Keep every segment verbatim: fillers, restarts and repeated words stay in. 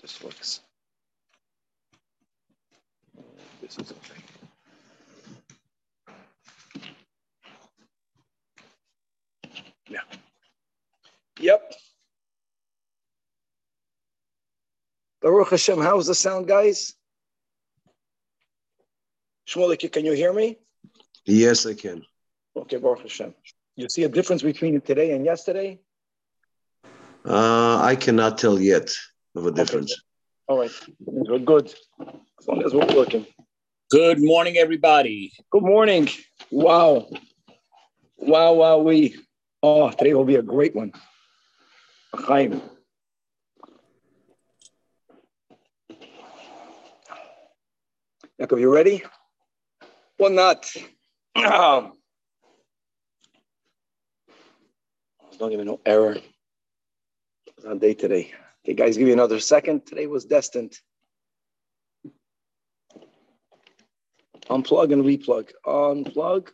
This works. This is okay. Yeah. Yep. Baruch Hashem, how's the sound, guys? Shmulik, can you hear me? Yes, I can. Okay, Baruch Hashem. You see a difference between today and yesterday? Uh, I cannot tell yet of a difference. Okay. All right. Good, good. As long as we're working. Good morning, everybody. Good morning. Wow. Wow, wow, we. Oh, today will be a great one. Chaim. Yaakov, you ready? Or not? Um, don't even know error. It's our day today. Okay, guys, give you another second. Today was destined. Unplug and replug. Unplug.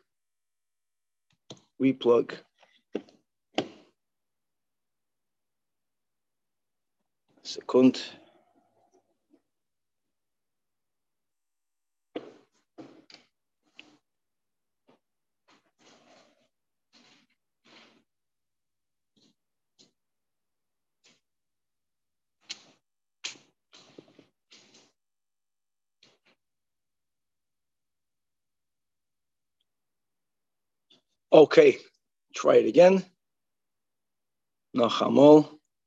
Replug. Second. Okay, try it again. Nachamol.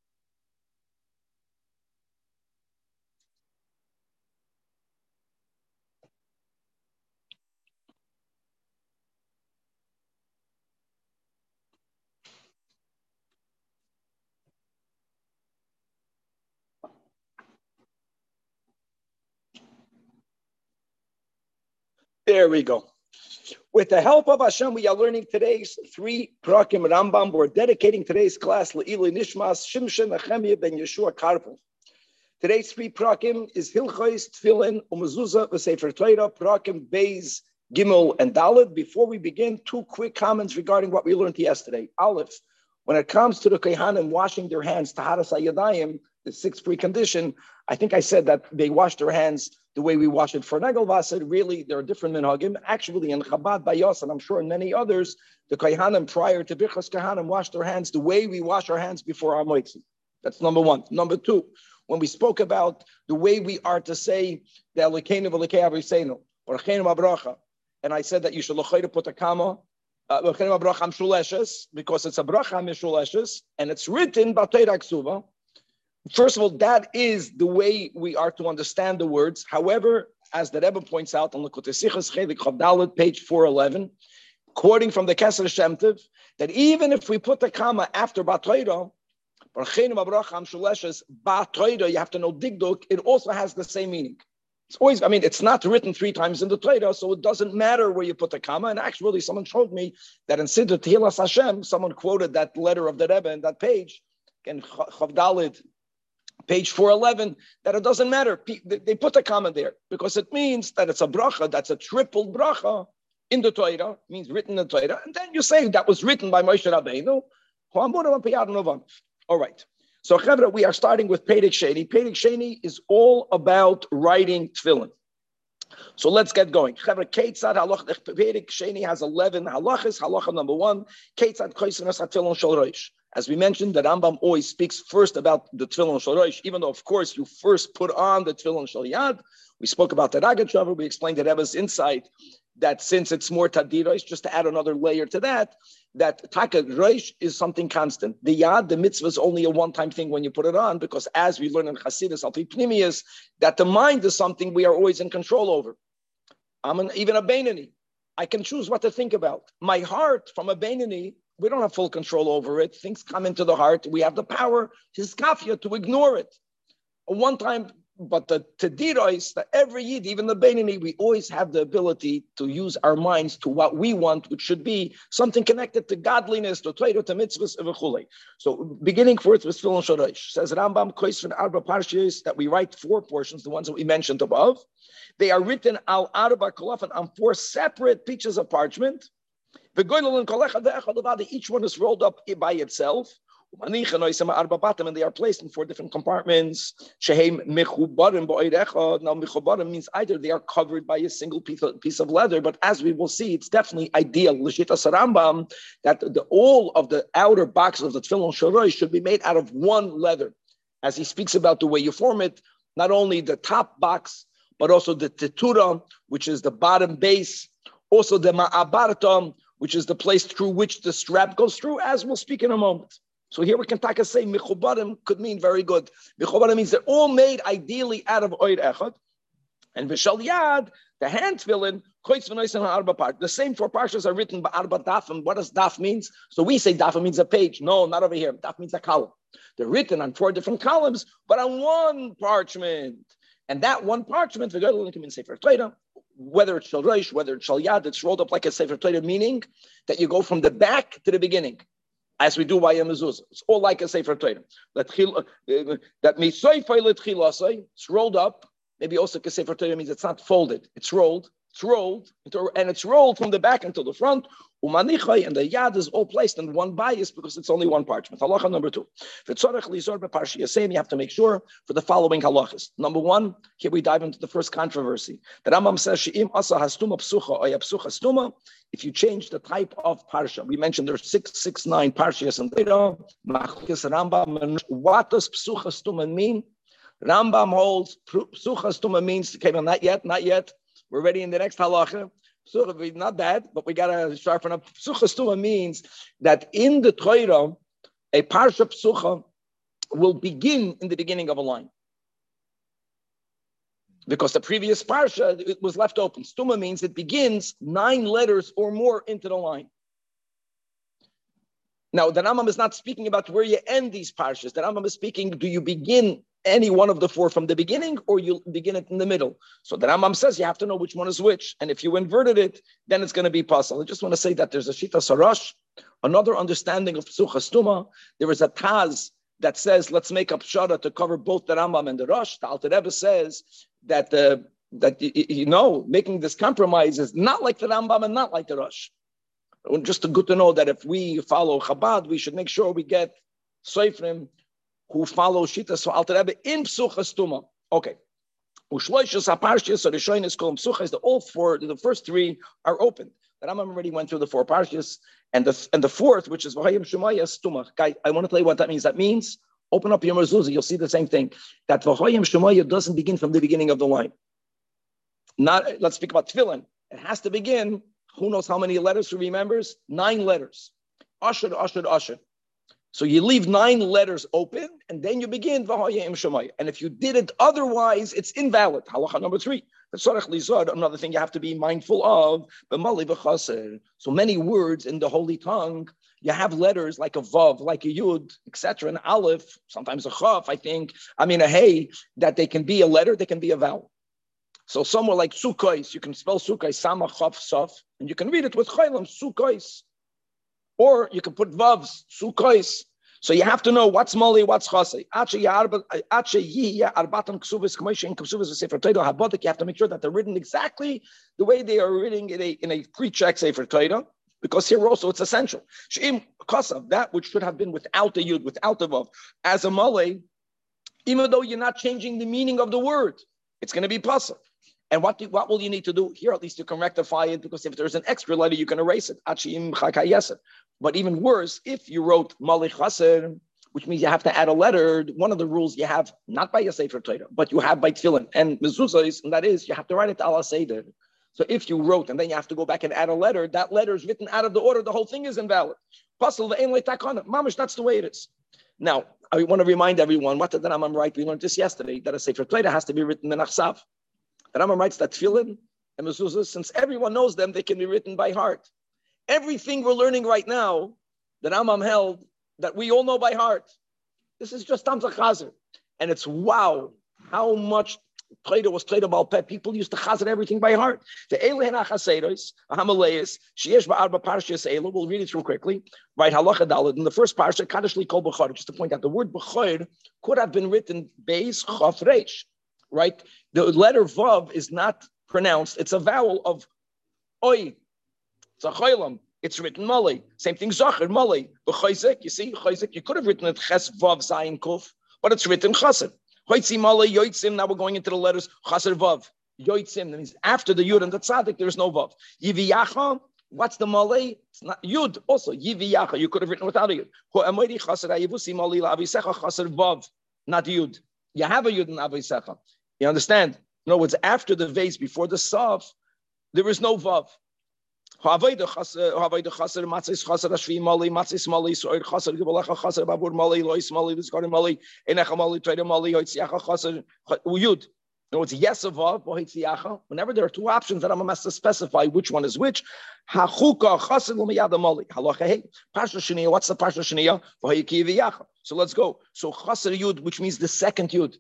There we go. With the help of Hashem, we are learning today's three Prakim Rambam. We're dedicating today's class Le'ilui Nishmas Shimshon Nechemia ben Yeshua Karpel. Today's three Prakim is Hilchos, Tefillin, Umezuzah, V'Sefer Torah, Prakim Beis, Gimel, and Dalet. Before we begin, two quick comments regarding what we learned yesterday. Aleph, when it comes to the Kohanim washing their hands, Taharas HaYadayim, the sixth precondition, I think I said that they wash their hands the way we wash it for Negel Vaser. Really, there are different minhagim. Actually, in Chabad Bayos, and I'm sure in many others, the Kohanim prior to Birchas Kohanim wash their hands the way we wash our hands before our moitzi. That's number one. Number two, when we spoke about the way we are to say the Elokeinu v'Elokei Aviseinu, or Elokeinu Abracha, and I said that you should lochayda put a comma, Elokeinu Abracha Mshuleshes, because it's a bracha Mshuleshes, and it's written B'Torah Ksuva. First of all, that is the way we are to understand the words. However, as the Rebbe points out on the Likutei Sichos Chelik Chav Dalet, page four eleven, quoting from the Keser Shem Tov, that even if we put the comma after B'Torah, you have to know Digduk, it also has the same meaning. It's always, I mean, it's not written three times in the Torah, so it doesn't matter where you put the comma. And actually, someone showed me that in Siddur Tehillas Hashem, someone quoted that letter of the Rebbe in that page, and Chav Dalet, page four eleven, that it doesn't matter. They put a comma there because it means that it's a bracha, that's a triple bracha in the Torah, means written in the Torah. And then you say that was written by Moshe Rabbeinu. All right. So, Chevra, we are starting with Perek Sheni. Perek Sheni is all about writing tefillin. So let's get going. Chevra, Keitzad halach, Perek Sheni has eleven halachas. Halacha number one, Keitzad kosenes hatefillin shel rosh. As we mentioned, the Rambam always speaks first about the Tefillin Shel Rosh, even though, of course, you first put on the Tefillin Shel Yad. We spoke about the Ragat Shavar. We explained the Rebbe's insight that since it's more Tadirosh, just to add another layer to that, that Taka Rosh is something constant. The Yad, the mitzvah, is only a one-time thing when you put it on, because as we learn in Chassidus, Alpi Pnimius, that the mind is something we are always in control over. I'm an, even a Beinani. I can choose what to think about. My heart, from a Beinani, we don't have full control over it. Things come into the heart. We have the power, hiskafia, to ignore it. One time, but the tedirois, that every yid, even the Beinani, we always have the ability to use our minds to what we want, which should be something connected to godliness, to Torah, to mitzvahs, v'chulei. So beginning first with Tefillin Shel Rosh, says Rambam, Kois Arba Parshiyos, that we write four portions, the ones that we mentioned above. They are written al Arba Kolafan on four separate pieces of parchment. Each one is rolled up by itself. And they are placed in four different compartments. Now, mechubarim means either they are covered by a single piece of, piece of leather, but as we will see, it's definitely ideal l'shitas Rambam that the, all of the outer boxes of the tefillin shoroi should be made out of one leather. As he speaks about the way you form it, not only the top box, but also the tetura, which is the bottom base, also the ma'abartam, which is the place through which the strap goes through, as we'll speak in a moment. So here we can take a say, mechubarim could mean very good. Mechubarim means they're all made ideally out of oir echad. And v'shal yad, the hand tefillin, the same four parshas are written by arba dafim. What does daf means? So we say daf means a page. No, not over here. Daf means a column. They're written on four different columns, but on one parchment. And that one parchment, whether it's shal reish, whether it's shal yad, it's rolled up like a sefer Torah, meaning that you go from the back to the beginning, as we do by a mezuzah. It's all like a sefer Torah. That it's rolled up. Maybe also a sefer Torah means it's not folded. It's rolled. It's rolled, and it's rolled from the back until the front. Umanichai, and the yad is all placed in one bias because it's only one parchment. Halacha number two. You have to make sure for the following halachas. Number one, here we dive into the first controversy. The Rambam says, if you change the type of parsha, we mentioned there's six, six, nine parshas in Torah. What does psucha stuma mean? Rambam holds psucha stuma means, okay, well, not yet, not yet. We're ready in the next halacha. So not bad, but we gotta sharpen up. Psucha stuma means that in the Torah, a parsha psucha will begin in the beginning of a line, because the previous parsha it was left open. Stuma means it begins nine letters or more into the line. Now the Rambam is not speaking about where you end these parshas. The Rambam is speaking: do you begin any one of the four from the beginning, or you begin it in the middle? So the Rambam says you have to know which one is which. And if you inverted it, then it's going to be possible. I just want to say that there's a Shita Sarash, another understanding of Psucha Stuma. There is a Taz that says, let's make up Shara to cover both the Rambam and the Rosh. The Alter Rebbe says that, uh, that you know, making this compromise is not like the Rambam and not like the Rosh. Just good to know that if we follow Chabad, we should make sure we get Seifrim who follow Shita, so Alter Rebbe in Psucha Stuma. Okay. Ushloishas HaParshas, so the Shoin is called Psucha, is the all four, the first three are open. The Rambam already went through the four Parshas, and the and the fourth, which is V'hayim Shemaya Stuma. Guy, I want to tell you what that means. That means, open up your mezuzah, you'll see the same thing. That V'hayim Shemaya doesn't begin from the beginning of the line. Not, let's speak about Tefillin. It has to begin, who knows how many letters, who remembers? Nine letters. Asher, Asher, Asher. So you leave nine letters open, and then you begin V'hayim Shemaya. And if you did it otherwise, it's invalid. Halacha number three. Another thing you have to be mindful of. So many words in the holy tongue, you have letters like a vav, like a yud, et cetera, an aleph, sometimes a chaf, I think. I mean a hey, that they can be a letter, they can be a vowel. So somewhere like sukkos, you can spell sukkos, sama chaf saf, and you can read it with chaylam, sukkos. Or you can put vavs, sukkos. So you have to know what's moli, what's chasei. You have to make sure that they're written exactly the way they are written in a, in a pre-check Sefer Torah, because here also it's essential. That which should have been without the yud, without the vav, as a moli, even though you're not changing the meaning of the word, it's going to be pasuk. And what do, what will you need to do? Here, at least you can rectify it, because if there's an extra letter, you can erase it. But even worse, if you wrote Mali Chaser, which means you have to add a letter, one of the rules you have, not by a Sefer Torah, but you have by Tefillin and Mezuzahs, and that is, you have to write it to Allah Seder. So if you wrote, and then you have to go back and add a letter, that letter is written out of the order, the whole thing is invalid. Mamish, that's the way it is. Now, I want to remind everyone, what did the Rambam write? We learned this yesterday, that a Sefer Torah has to be written in Achsav. The Rambam writes that Tefillin and Mezuzah, since everyone knows them, they can be written by heart. Everything we're learning right now, the Rambam held that we all know by heart. This is just Tamza Chazer. And it's wow, how much Torah was Torah about pet. People used to chazer everything by heart. The Elehen HaChaseros, Ahamaleis, Sheyesh Ba'arba Parshas Elu, we'll read it through quickly. Right, Halacha Daled. In the first parsha, Kadosh Li Kol B'chor, just to point out, the word B'chor could have been written Beis Chaf Reish. Right? The letter Vav is not pronounced. It's a vowel of Oi. It's a choilam. it's written Mali. Same thing, Zachar, Mali. But Chayzik, you see, Chayzik, you could have written it Ches Vav Zayin Kuf, but it's written Chaser. Hoitzi Mali, Yoitzim, now we're going into the letters Chaser Vav. Yoitzim, that means after the Yud and the Tzadik, there's no Vav. Yiviyacha, what's the Mali? It's not Yud, also. Yiviyacha, you could have written without a Yud. Ho'amoidi Chaser Ayivusi Mali Lavisecha Chaser Vav, not Yud. You have a Yud in Avisecha. You understand? In other words, after the vase, before the Sav, there is no Vav. Ho'avoida Chaser, Ho'avoida Chaser, Matzis Chaser Ashvi Mali, Matzis Mali, So'er Chaser, Gibalecha Chaser, Babur Mali, Lois Mali, Discarding Mali, Enecha Mali, Trader Mali, Hoitziacha Chaser, Uyud. No, it's yes of Vav, Hoitziacha. Whenever there are two options that I'm asked to specify which one is which, Hachuka Chaser Lumiyada Mali, Halacha Hey, Parsha Shaniya, what's the Parsha Shaniya? Vahiki Viyacha. So let's go. So Chaser Yud, which means the second Yud.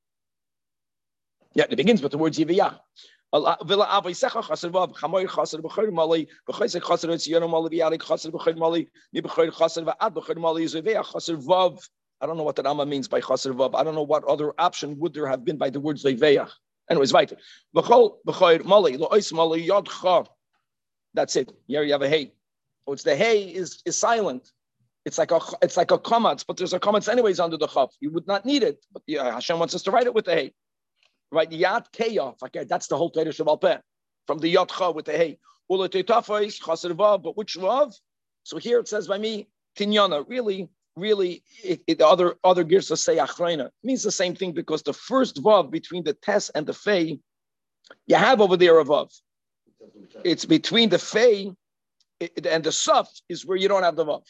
Yeah, it begins with the words Yiviyach. Villa Avisecha Chaser Vav, Chamoy Chaser B'Chayr Mali, B'Chaysek Chaser Etzion Mali, V'Yalik Chaser B'Chayr Mali, Nib'Chayr Chaser V'Ad B'Chayr Mali, Zeveyach Chaser Vav. I don't know what the Rama means by Chaser Vav. I don't know what other option would there have been by the words Zeveyach. Anyways, weiter. B'Chol B'Chayr Mali, Lo'is Mali Yod Cha. That's it. Here you have a hey. Oh, it's the hey is is silent. It's like a it's like a comments, but there's a comments anyways under the chav. You would not need it, but yeah, Hashem wants us to write it with the hey. Right, yad keyaf. Okay, that's the whole Torah Shabbal Peh from the yad cha with the hey. Ulatitafais chaser vav, but which vav? So here it says by me tinyana. Really, really, it, it, the other other girsa say achreina means the same thing because the first vav between the tes and the fei, you have over there a vav. It's between the fei and the saf is where you don't have the vav.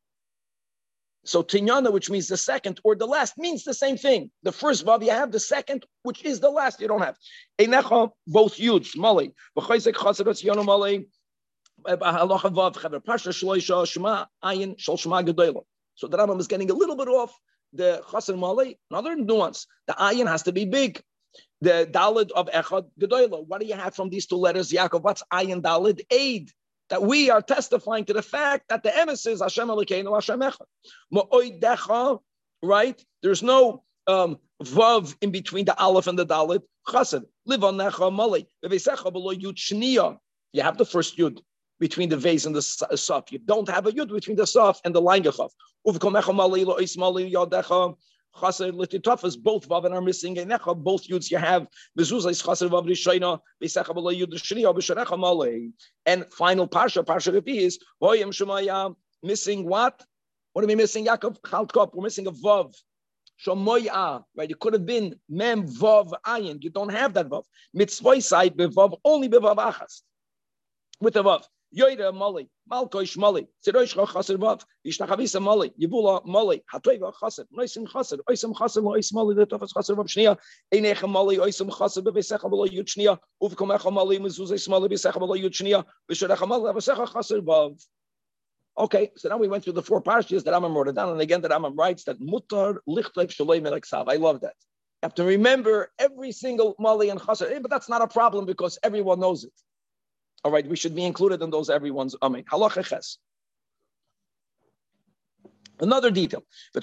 So tinyana, which means the second or the last, means the same thing. The first vav you have, the second, which is the last, you don't have. Einecha, both huge, mali. B'chaysek chaserot yonu mali. Halacha vav chaver pasha shloisha shema ayin shal shema gedolah. So the Rambam is getting a little bit off the chaser mali. Another nuance: the ayin has to be big. The dalid of echad gedolah. What do you have from these two letters, Yaakov? What's ayin dalid? Aid. That we are testifying to the fact that the emes is Hashem Elokeinu Hashem Echad. Ma'oidecha, right? There's no um, vav in between the aleph and the dalet. Chassid, live on necha mali. V'veisecha below yud shniya. You have the first yud between the vase and the saf. You don't have a yud between the saf and the line gechav. Uvkomecha mali lo is mali yadecha. Chaser lititafas, both vav are missing. Enecha, both yuds you have. Mezuzah is chaser vav rishayna. Beisecha b'lo yud shniya b'sharecha malei. And final parsha, parsha repi is hoyim shemaya, missing what? What are we missing? Yaakov chaltkop. We're missing a vav. Shomoya, right? It could have been mem vav ayin. You don't have that vav. Mitzvah side bevav only bevav achas with a vav. Yoida Mali, Malkoish Mali, Siroish Chaser Vav, Ishtachavisa Mali, Yibula Mali, Hatoiva Chaser, Noisim Chaser, Oisam Chaser, Ois Mali, the Tofas Chaser Vav Shnia, Einecha Mali, Oisam Chaser, Bevesecha Below Yuchnia, Uvkomecha Mali, Mezuzes Mali, Besecha Below Yuchnia, Visharecha Mali, Besecha Chaser Vav. Okay, so now we went through the four parshas that Rambam wrote down, and again that Rambam writes that Mutar Lichtlev Shaloi Meleksav. I love that. You have to remember every single Mali and Chaser, but that's not a problem because everyone knows it. All right, we should be included in those everyone's amen. Halacha ches. Another detail.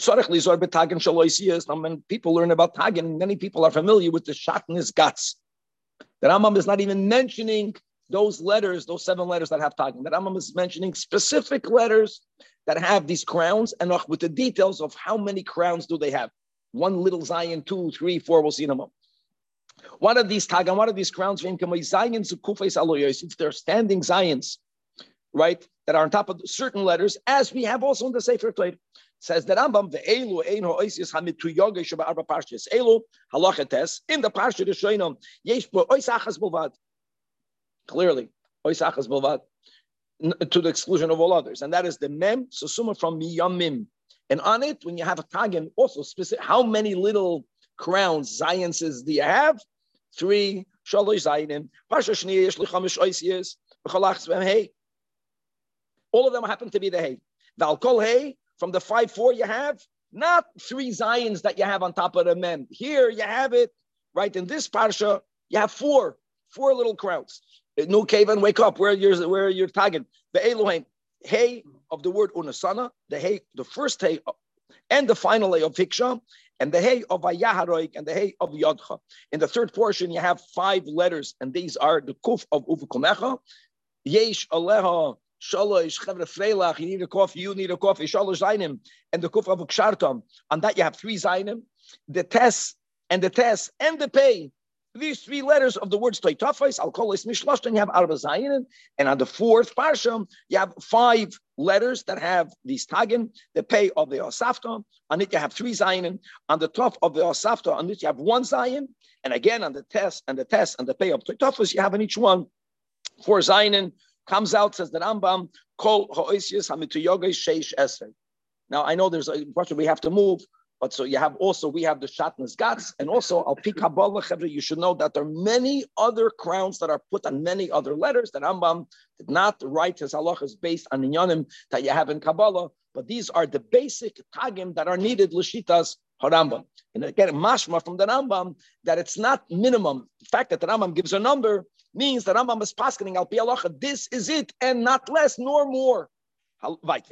Now, when people learn about Tagin, many people are familiar with the Shatnez Gats. The Rambam is not even mentioning those letters, those seven letters that have Tagin. The Rambam is mentioning specific letters that have these crowns and with the details of how many crowns do they have. One little Zion, two, three, four, we'll see in a moment. What are these tagan? What are these crowns? If they're standing zions, right, that are on top of certain letters, as we have also in the Sefer Torah. Says that Rambam ve'elu eino oisis hamitu yoga sheba arba parshas elu halachetes in the parsha Rishonim yesh bo oisachas bovad. Clearly, oisachas bovad to the exclusion of all others, and that is the mem susuma from miyamim. And on it, when you have a tagan, also specific, how many little crowns, zions do you have? Three, shalosh zayinim. Parsha shniya yesh lichamish oisiyas b'chalachs v'hem hey. All of them happen to be the hay. Val kol hay, from the five, four you have, not three zions that you have on top of the mem. Here you have it, right, in this parsha, you have four, four little crowns. No cave and wake up, where you're, where you're tagging. The Elohim, hay of the word unasana, the hay, the first hay, and the final hay of Hiksha, and the hay of Vayaharoik, and the hay of Yodcha. In the third portion, you have five letters, and these are the kuf of Uvukomecha, Yesh Aleha Shalosh, Chevra Freilach, you need a coffee, you need a coffee, Shalosh Zainim, and the Kuf of Kshartam. On that you have three Zainim, the Tes, and the Tes, and the Pei. These three letters of the words Toitafais, Alkolis Mishlashtan, you have Arba Zayin, and on the fourth Parsham, you have five letters that have these Tagim, the Pei of the Osafta, on it you have three Zayin, on the top of the Osafta, on it you have one Zayin, and again on the Tes, and the Tes, and the Pei of Toitafais, you have in each one four Zayin. Comes out, says the Rambam, Kol Ha'oisius Hamituyogai Sheish Esrei. Now, I know there's a question we have to move, but so you have also, we have the Shatnas Gats, and also Al Pi Kabbalah, Chevra, you should know that there are many other crowns that are put on many other letters. The Rambam did not write his halachas based on inyanim that you have in Kabbalah, but these are the basic tagim that are needed, Lashitas HaRambam. And again, mashma from the Rambam, that it's not minimum. The fact that the Rambam gives a number means that Rambam is paskening al pi halacha. This is it, and not less nor more. Unlike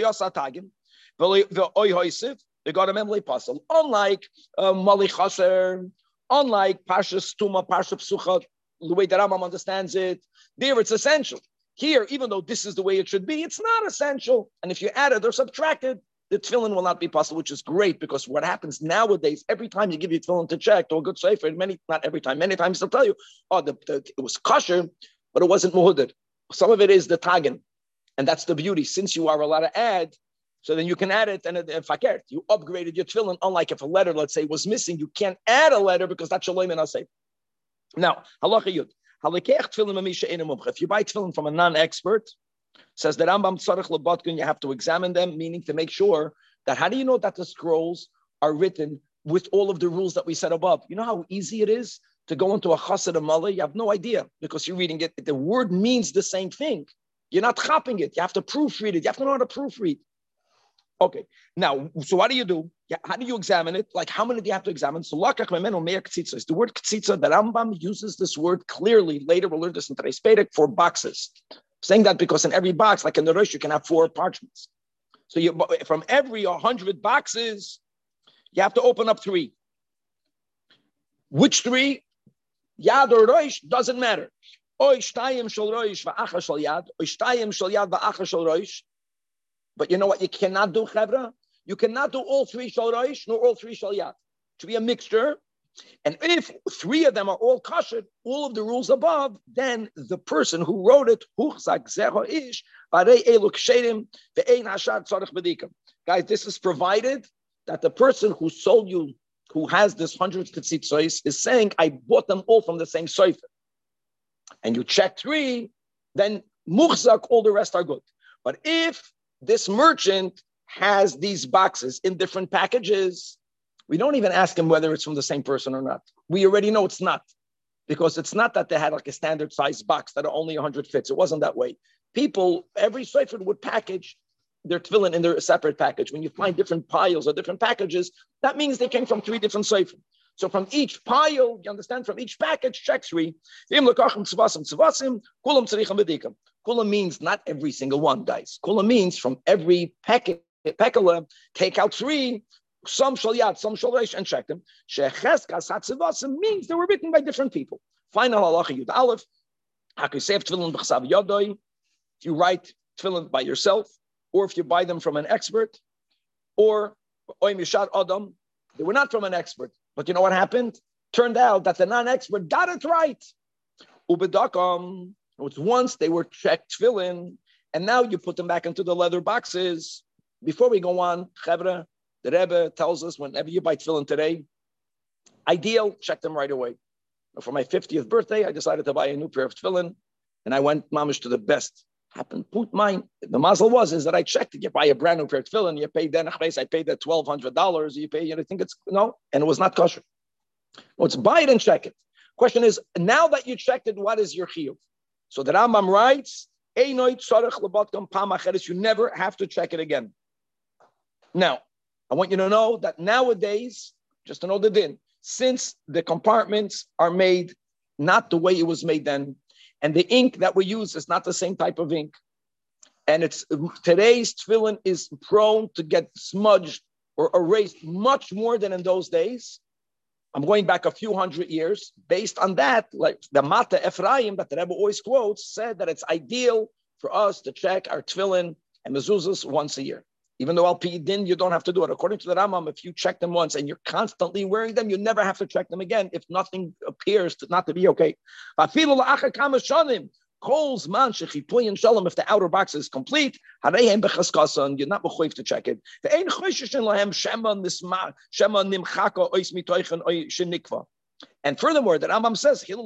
uh, Mali Chaser, unlike Parshas Tuma, Parshas Psucha, the way that Rambam understands it, there it's essential. Here, even though this is the way it should be, it's not essential. And if you add it or subtract it, the tefillin will not be possible, which is great, because what happens nowadays, every time you give your tefillin to check, or a good sefer, many, not every time, many times they'll tell you, oh, the, the, it was kosher, but it wasn't muhudad. Some of it is the tagin, and that's the beauty. Since you are allowed to add, so then you can add it, and if fakert, you upgraded your tefillin, unlike if a letter, let's say, was missing, you can't add a letter because that's shalom and asay. Now, halacha yud. If you buy tefillin from a non-expert, says the Rambam tzarich lebatkin, you have to examine them, meaning to make sure that, how do you know that the scrolls are written with all of the rules that we said above? You know how easy it is to go into a chassid amala? You have no idea, because you're reading it. The word means the same thing. You're not chopping it. You have to proofread it. You have to know how to proofread. Okay. Now, so what do you do? How do you examine it? Like, how many do you have to examine? So, lakach memenu me'er ktzitza is the word ktzitza. The Rambam uses this word clearly. Later, we'll learn this in today's Pedic for boxes. Saying that because in every box, like in the Rosh, you can have four parchments. So you, from every one hundred boxes, you have to open up three. Which three? Yad or Rosh, doesn't matter. Oy shtayim shel Rosh va'acha shel Yad, oy shtayim shel Yad va'acha shel Rosh. But you know what you cannot do, Chevra? You cannot do all three shel Rosh, nor all three shel Yad. It should be a mixture. And if three of them are all kosher, all of the rules above, then the person who wrote it, guys, this is provided that the person who sold you, who has this hundred ketzitzos, is saying, I bought them all from the same sofer. And you check three, then muchzak, all the rest are good. But if this merchant has these boxes in different packages, we don't even ask him whether it's from the same person or not. We already know it's not, because it's not that they had like a standard size box that are only one hundred fits. It wasn't that way. People, every sefer would package their tefillin in their separate package. When you find different piles or different packages, that means they came from three different sefer. So from each pile, you understand, from each package, check three. Kula means not every single one, guys. Kula means from every packet, pekala, take out three. Some shal yad, some shal reish, and check them. Shecheskas hatzivasim means they were written by different people. Final halacha yud aleph. Hakisef tefillin b'chsav yadoi. If you write tefillin by yourself, or if you buy them from an expert, or oim yishad adam, they were not from an expert. But you know what happened? Turned out that the non-expert got it right. Ubedakam. It's once they were checked tefillin, and now you put them back into the leather boxes. Before we go on, Chevra, the Rebbe tells us whenever you buy tefillin today, ideal, check them right away. For my fiftieth birthday, I decided to buy a new pair of tefillin, and I went mamish to the best. Happened, put mine. The mazel was is that I checked it. You buy a brand new pair of tefillin, you pay then I paid that twelve hundred dollars. You pay, you know, think it's no, and it was not kosher. Well, it's buy it and check it. Question is, now that you checked it, what is your chiyuv? So the Rambam writes, you never have to check it again. Now, I want you to know that nowadays, just to know the din, since the compartments are made not the way it was made then, and the ink that we use is not the same type of ink, and it's today's tefillin is prone to get smudged or erased much more than in those days. I'm going back a few hundred years. Based on that, like the Mata Ephraim that the Rebbe always quotes, said that it's ideal for us to check our tefillin and mezuzahs once a year. Even though al pi din, you don't have to do it. According to the Rambam, if you check them once and you're constantly wearing them, you never have to check them again if nothing appears to not to be okay. If the outer box is complete, you're not mechuyev to check it. And furthermore, the Rambam says, the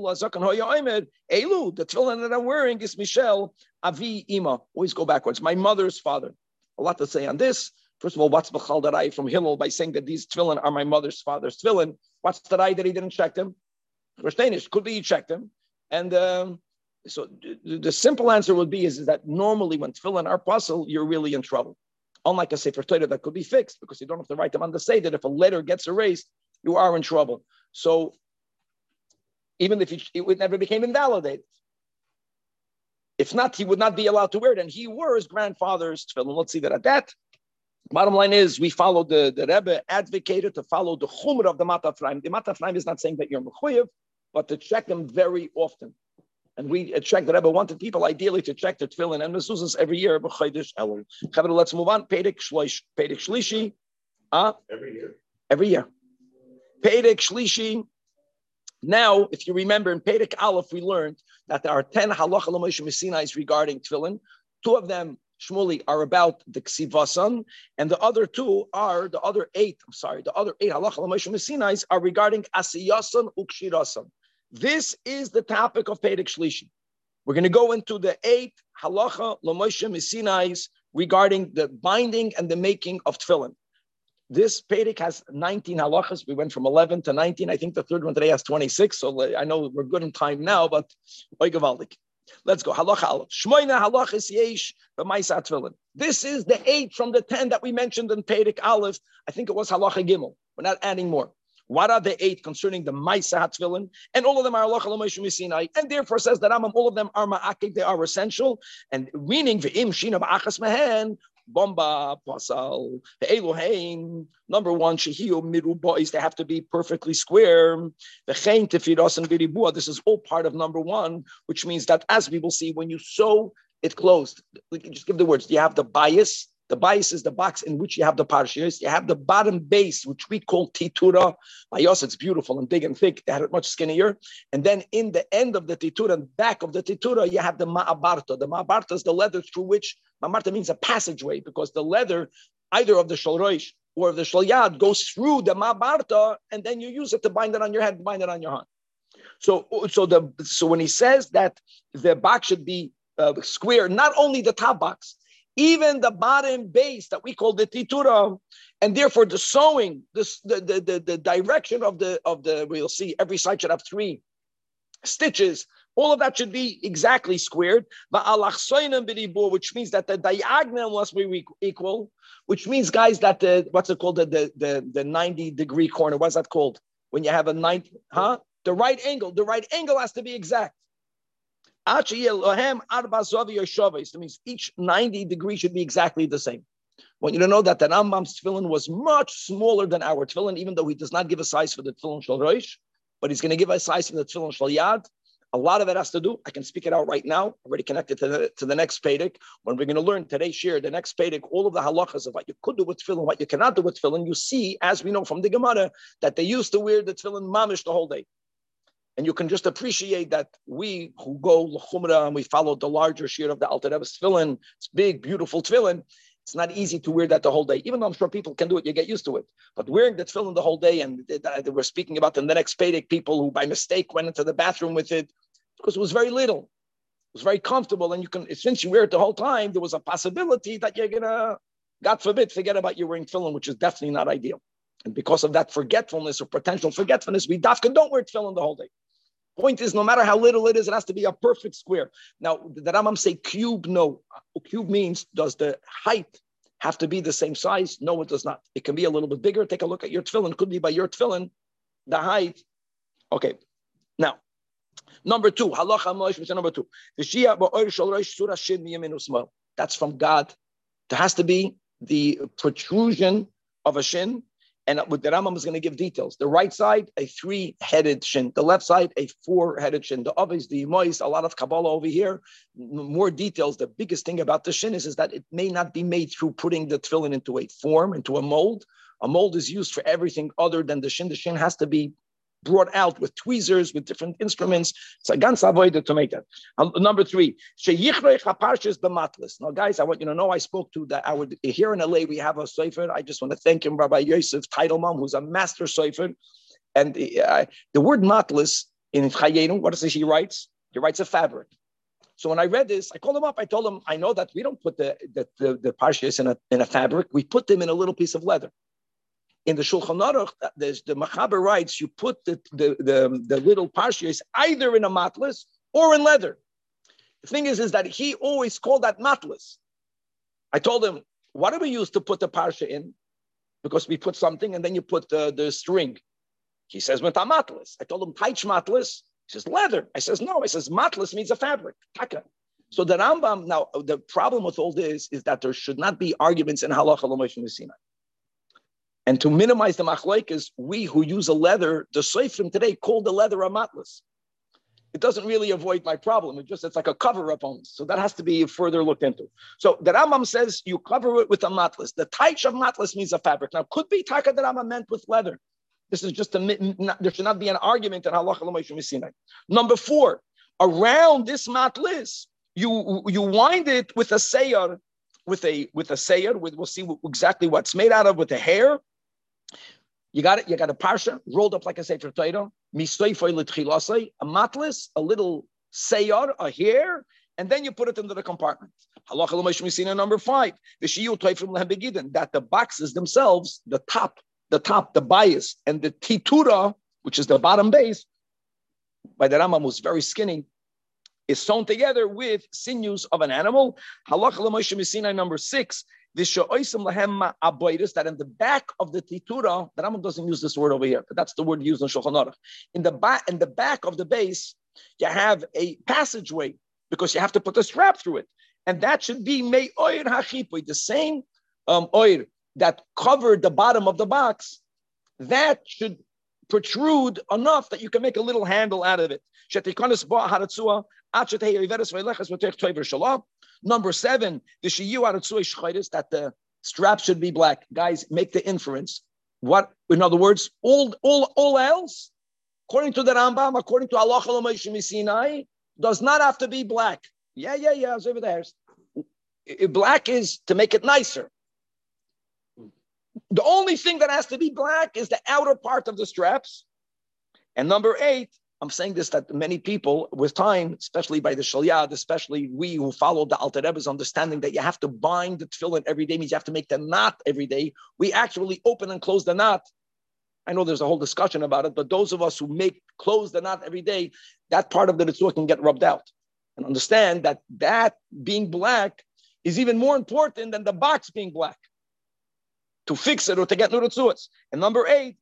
tefillin that I'm wearing is Michelle Avi Ima. Always go backwards. My mother's father. A lot to say on this. First of all, what's B'chal Darai from Hillel by saying that these tefillin are my mother's father's tefillin? What's the Darai that he didn't check them? Rishtanish, could be he checked them. And um, so the, the simple answer would be is, is that normally when tefillin are puzzle, you're really in trouble. Unlike a Sefer Torah that could be fixed because you don't have to write them on the Seder. If a letter gets erased, you are in trouble. So even if it, it never became invalidated. If not, he would not be allowed to wear it. And he wore his grandfather's tefillin. Let's see that at that. Bottom line is, we follow the, the Rebbe advocated to follow the chumrah of the Mataf Chaim. The Mataf Chaim is not saying that you're mechuyev, but to check them very often. And we check, the Rebbe wanted people ideally to check their tefillin and mezuzahs every year. Let's move on. Perek Shlishi. Uh, every year. Every year. Perek Shlishi. Now, if you remember, in Perek Aleph, we learned that there are ten halacha l'Moshe Messinais regarding tefillin. Two of them, Shmuli, are about the ksivasan, and the other two are, the other eight, I'm sorry, the other eight halacha l'Moshe Messinais are regarding asiyasan ukshirasan. This is the topic of Perek Shlishi. We're going to go into the eight halacha l'Moshe Messinais regarding the binding and the making of tefillin. This Perek has nineteen halachas. We went from eleven to nineteen. I think the third one today has twenty-six. So I know we're good in time now, but let's go. Halacha aleph. Shmoina halachas yesh b'maisa tefillin. This is the eight from the ten that we mentioned in Perek Aleph. I think it was halacha gimel. We're not adding more. What are the eight concerning the maisa tefillin? And all of them are halacha l'Moshe Messinai. And therefore says that Rambam, all of them are ma'akiv. They are essential. And meaning ve'im shina ba'achas mehen. Bomba, pasal, the Eloheim. Number one, shehiyo miruba is they have to be perfectly square. The chein tefiras and viribua. This is all part of number one, which means that as we will see, when you sew it closed, just give the words. You have the bias. The bias is the box in which you have the parshiyos. You have the bottom base, which we call titura. Bias, it's beautiful and big and thick. They had it much skinnier. And then in the end of the titura, and back of the titura, you have the ma'abarta. The ma'abarta is the leather through which, ma'abarta means a passageway, because the leather, either of the shalroish or of the shalyad, goes through the ma'abarta, and then you use it to bind it on your head, bind it on your hand. So, so, the, so when he says that the box should be uh, square, not only the top box, even the bottom base that we call the titura, and therefore the sewing, this, the, the, the, the direction of the, of the, we'll see every side should have three stitches. All of that should be exactly squared, which means that the diagonal must be equal, which means, guys, that the, what's it called, the, the, the, the ninety degree corner, what's that called? When you have a ninety, huh? The right angle, the right angle has to be exact. That means each ninety degrees should be exactly the same. I want you to know that the Rambam's tefillin was much smaller than our tefillin, even though he does not give a size for the tefillin shel roish, but he's going to give a size for the tefillin shel yad. A lot of it has to do, I can speak it out right now, already connected to the, to the next Perek, when we're going to learn today's share, the next Perek, all of the halachas of what you could do with tefillin, what you cannot do with tefillin. You see, as we know from the Gemara, that they used to wear the tefillin mamish the whole day. And you can just appreciate that we who go l'chumra and we follow the larger shir of the Alter Rebbe's tefillin, it's big, beautiful tefillin. It's not easy to wear that the whole day. Even though I'm sure people can do it, you get used to it. But wearing the tefillin the whole day, and we're speaking about in the next Perek, people who by mistake went into the bathroom with it, because it was very little. It was very comfortable. And you can, since you wear it the whole time, there was a possibility that you're going to, God forbid, forget about you wearing tefillin, which is definitely not ideal. And because of that forgetfulness or potential forgetfulness, we dafka don't wear tefillin the whole day. Point is, no matter how little it is, it has to be a perfect square. Now, the Rambam say cube, no. Cube means, does the height have to be the same size? No, it does not. It can be a little bit bigger. Take a look at your tefillin. Could be by your tefillin, the height. Okay. Now, number two, halacha moish, number two. That's from God. There has to be the protrusion of a shin And with the Rambam is going to give details. The right side, a three-headed shin. The left side, a four-headed shin. The others, the moist, a lot of Kabbalah over here. More details. The biggest thing about the shin is, is that it may not be made through putting the tefillin into a form, into a mold. A mold is used for everything other than the shin. The shin has to be brought out with tweezers, with different instruments. So ganz avoided to make that. Um, number three, sheyichrech haparshas b'matlis. Now, guys, I want you to know I spoke to the our here in L A. We have a sofer. I just want to thank him, Rabbi Yosef Teitelbaum, who's a master sofer. And uh, the word matlis in Chayenu, what does he writes? He writes a fabric. So when I read this, I called him up. I told him, I know that we don't put the the the, the parshas in a in a fabric. We put them in a little piece of leather. In the Shulchan Aruch, the, the Machaber writes, you put the, the, the, the little parshas either in a matlis or in leather. The thing is, is that he always called that matlis. I told him, what do we use to put the parsha in? Because we put something and then you put the, the string. He says, with a matlis. I told him, taich matlis. He says, leather. I says, no. I says, matlis means a fabric. Taka. So the Rambam, now, the problem with all this is that there should not be arguments in halacha l'Moshe Sinai. And to minimize the machlokes, we who use a leather, the Seifrim today call the leather a matlis. It doesn't really avoid my problem. It just, it's like a cover-up on it. So that has to be further looked into. So the Rambam says you cover it with a matlis. The taich of matlis means a fabric. Now, could be taka the Rambam meant with leather. This is just a, not, there should not be an argument in halacha l'Moshe Sinai. Number four, around this matlis, you, you wind it with a seyar, with a, with a seyar, with, we'll see exactly what's made out of, with a hair. You got it. You got a parsha rolled up like a sefer Torah, misoifoi l'tchilasai, a matlis, a little seyar, a hair, and then you put it into the compartment. Halacha l'Moshe Sinai number five, the shiyu toifrim lehem begidin, that the boxes themselves, the top, the top, the bias, and the titura, which is the bottom base, by the Rambam was very skinny, is sewn together with sinews of an animal. Halacha l'Moshe Sinai number six. This that in the back of the titura, the Rambam doesn't use this word over here, but that's the word used in Shulchan Aruch. In the back, in the back of the base, you have a passageway because you have to put a strap through it, and that should be mei oir hachipui, the same um, oir that covered the bottom of the box. That should protrude enough that you can make a little handle out of it. Number seven, the shiyu aratzui shchayris, that the strap should be black. Guys, make the inference. What, in other words, all all all else, according to the Rambam, according to halacha l'Moshe Sinai, does not have to be black. Yeah, yeah, yeah. It's over there. Black is to make it nicer. The only thing that has to be black is the outer part of the straps. And number eight, I'm saying this that many people with time, especially by the Shalyad, especially we who follow the Alter Rebbe's understanding that you have to bind the tefillin every day means you have to make the knot every day. We actually open and close the knot. I know there's a whole discussion about it, but those of us who make close the knot every day, that part of the ritzur can get rubbed out. And understand that that being black is even more important than the box being black. To fix it or to get new ritzuas. And number eight,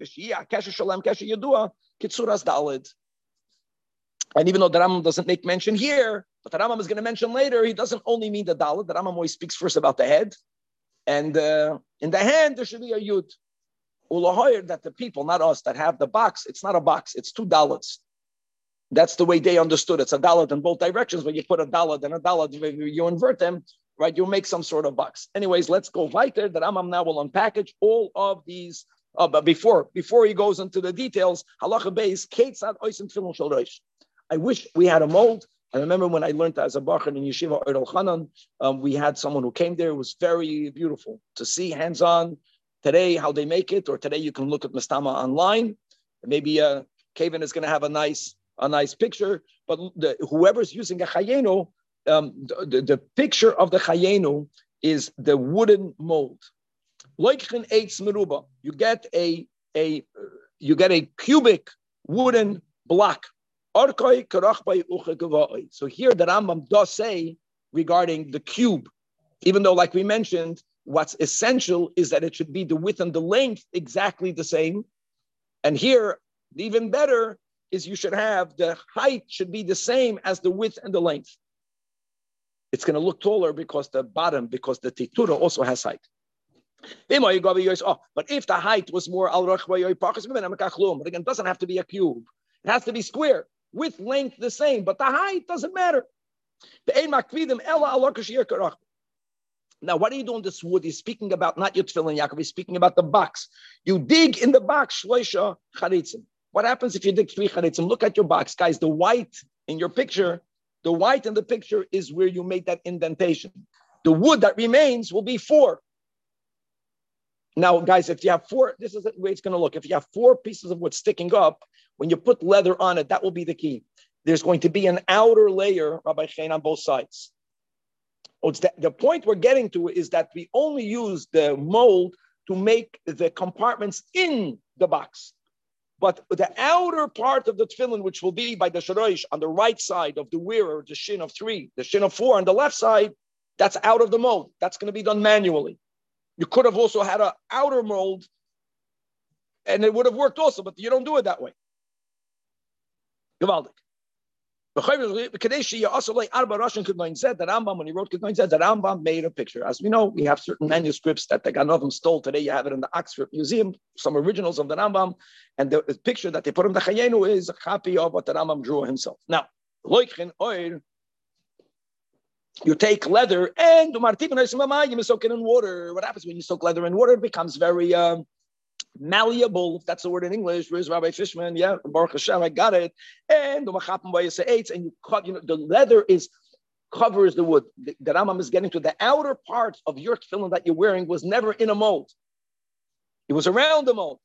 kitzuras dalid. And even though the Rambam doesn't make mention here, but the Rambam is going to mention later, he doesn't only mean the dalid. The Rambam always speaks first about the head. And uh, in the hand, there should be a yud. Ulahoyer, that the people, not us, that have the box, it's not a box, it's two dalids. That's the way they understood it. It's a dalid in both directions. When you put a dalid and a dalid, you invert them, right? You make some sort of box. Anyways, let's go weiter. The Rambam now will unpackage all of these. Uh, but before before he goes into the details, halacha beis keitzad oisim tefillin shel rosh. I wish we had a mold. I remember when I learned as a bachar in Yeshiva Oir Elchanan, um, we had someone who came there. It was very beautiful to see hands-on. Today, how they make it, or today you can look at Mastama online. Maybe uh, Kevin is going to have a nice a nice picture. But the, whoever's using a chayenu, um, the, the, the picture of the chayenu is the wooden mold. Loikchen eitz meruba. You get a a you get a cubic wooden block. So here the Rambam does say regarding the cube, even though, like we mentioned, what's essential is that it should be the width and the length exactly the same. And here, even better is you should have the height should be the same as the width and the length. It's going to look taller because the bottom, because the titura also has height. Oh, but if the height was more al but again, it doesn't have to be a cube. It has to be square with length the same, but the height doesn't matter. Now, what are you doing this wood? He's speaking about not your tefillin, Yaakov. He's speaking about the box. You dig in the box, shloisha charitzim. What happens if you dig three charitzim? Look at your box, guys. The white in your picture, the white in the picture is where you made that indentation. The wood that remains will be four. Now, guys, if you have four, this is the way it's going to look. If you have four pieces of wood sticking up, when you put leather on it, that will be the key. There's going to be an outer layer, Rabbi Chaim, on both sides. Oh, it's the, the point we're getting to is that we only use the mold to make the compartments in the box. But the outer part of the tefillin, which will be by the shorosh on the right side of the wearer, the shin of three, the shin of four on the left side, that's out of the mold. That's going to be done manually. You could have also had an outer mold, and it would have worked also, but you don't do it that way. Gewaldig. The Rambam, when he wrote Kednoin Zed, the Rambam made a picture. As we know, we have certain manuscripts that the Ganovim stole. Today you have it in the Oxford Museum, some originals of the Rambam, and the picture that they put in the Chayenu is a copy of what the Rambam drew himself. Now, you take leather and you soak it in water. What happens when you soak leather in water? It becomes very um, malleable, if that's the word in English. Where's Rabbi Fishman? Yeah, Baruch Hashem, I got it. And the and you cut, you know, the leather is covers the wood. The, the Rambam is getting to the outer part of your tefillin that you're wearing was never in a mold. It was around the mold.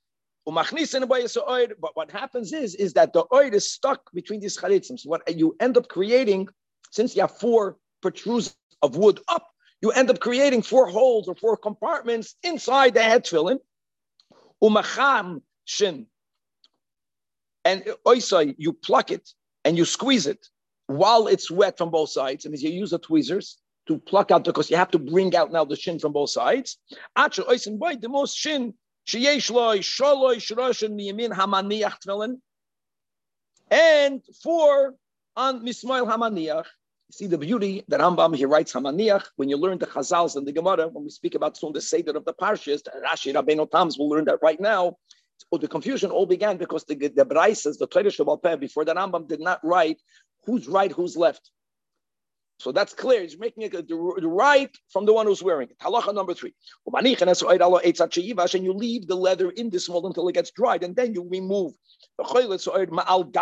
But what happens is, is that the oil is stuck between these charitzim. So what you end up creating, since you have four protrusions of wood up, you end up creating four holes or four compartments inside the head tefillin. Umacham shin. And oisai, you pluck it and you squeeze it while it's wet from both sides. And you use the tweezers to pluck out, because you have to bring out now the shin from both sides. Acha oisin boy, the most shin, sheyesh loy, shaloi, shiroshin, miyamin, hamaniach tefillin. And four on mismail hamaniach. You see the beauty that Rambam, he writes Hamaniach. When you learn the Chazals and the Gemara, when we speak about soon the Seder of the Parshas, Rashi, Rabbeinu Tams will learn that right now. Oh, the confusion all began because the the Braises, the Torah Shabbat Peh, before the Rambam did not write who's right, who's left. So that's clear. He's making it the, the right from the one who's wearing it. Halacha number three. And you leave the leather in this mold until it gets dried, and then you remove. The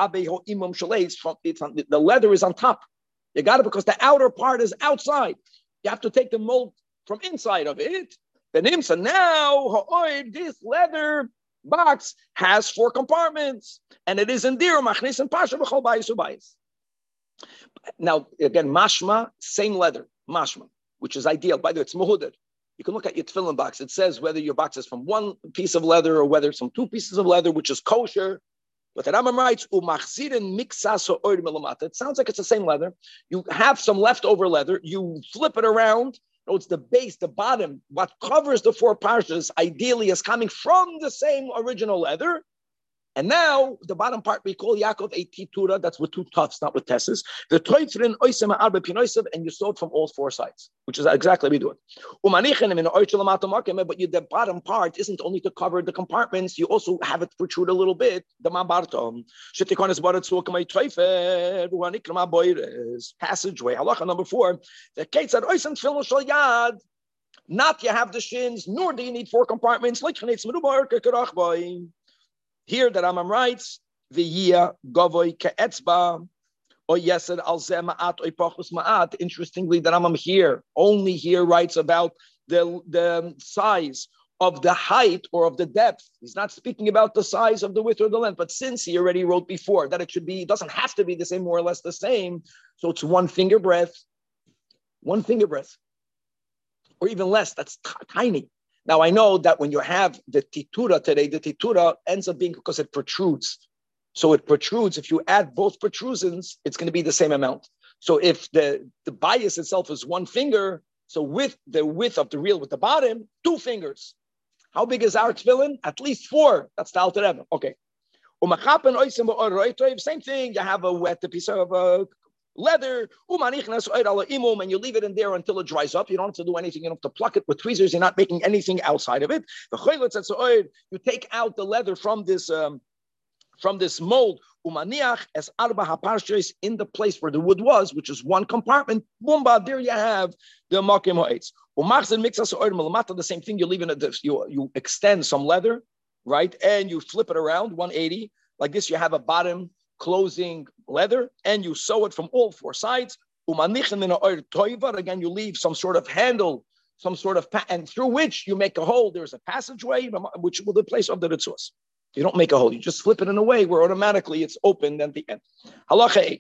leather is on top. You got it because the outer part is outside. You have to take the mold from inside of it. The nimsa now, this leather box has four compartments, and it is in dir machnis and pasha b'chol bayis ubayis. Now again, mashma, same leather, mashma, which is ideal. By the way, it's muhudad. You can look at your tefillin box. It says whether your box is from one piece of leather or whether it's from two pieces of leather, which is kosher. But the Rambam writes, it sounds like it's the same leather. You have some leftover leather. You flip it around. No, it's the base, the bottom. What covers the four parshas ideally is coming from the same original leather. And now the bottom part we call Yaakov a titura. That's with two tufts, not with tesses. The toitrin oisem arba pinoisav, and you sew it from all four sides, which is exactly what we do it. But you, the bottom part isn't only to cover the compartments. You also have it protrude a little bit. The mabartom passageway. Halacha number four. The kate said oisem tefillin shel yad. Not you have the shins, nor do you need four compartments. Like here, the Rambam writes, "V'yia gavoy ke'etzba, or yesed al zeh ma'at or pachus ma'at." Interestingly, the Rambam here only here writes about the the size of the height or of the depth. He's not speaking about the size of the width or the length. But since he already wrote before that it should be, it doesn't have to be the same, more or less the same. So it's one finger breadth, one finger breadth, or even less. That's t- tiny. Now, I know that when you have the titura today, the titura ends up being because it protrudes. So it protrudes. If you add both protrusions, it's going to be the same amount. So if the, the bias itself is one finger, so with the width of the reel with the bottom, two fingers. How big is our tefillin? At least four. That's the Alter Rebbe. Okay. Same thing. You have a wet a piece of uh, leather, and you leave it in there until it dries up. You don't have to do anything. You don't have to pluck it with tweezers. You're not making anything outside of it. You take out the leather from this um, from this mold, as arba haparshos in the place where the wood was, which is one compartment. Boomba, there you have the makim ha'etz. The same thing. You leave in a, you you extend some leather, right, and you flip it around one eighty like this. You have a bottom closing leather, and you sew it from all four sides. Again, you leave some sort of handle, some sort of pa- and through which you make a hole. There's a passageway, which will the place of the ritzos. You don't make a hole. You just flip it in a way where automatically it's opened at the end. Halacha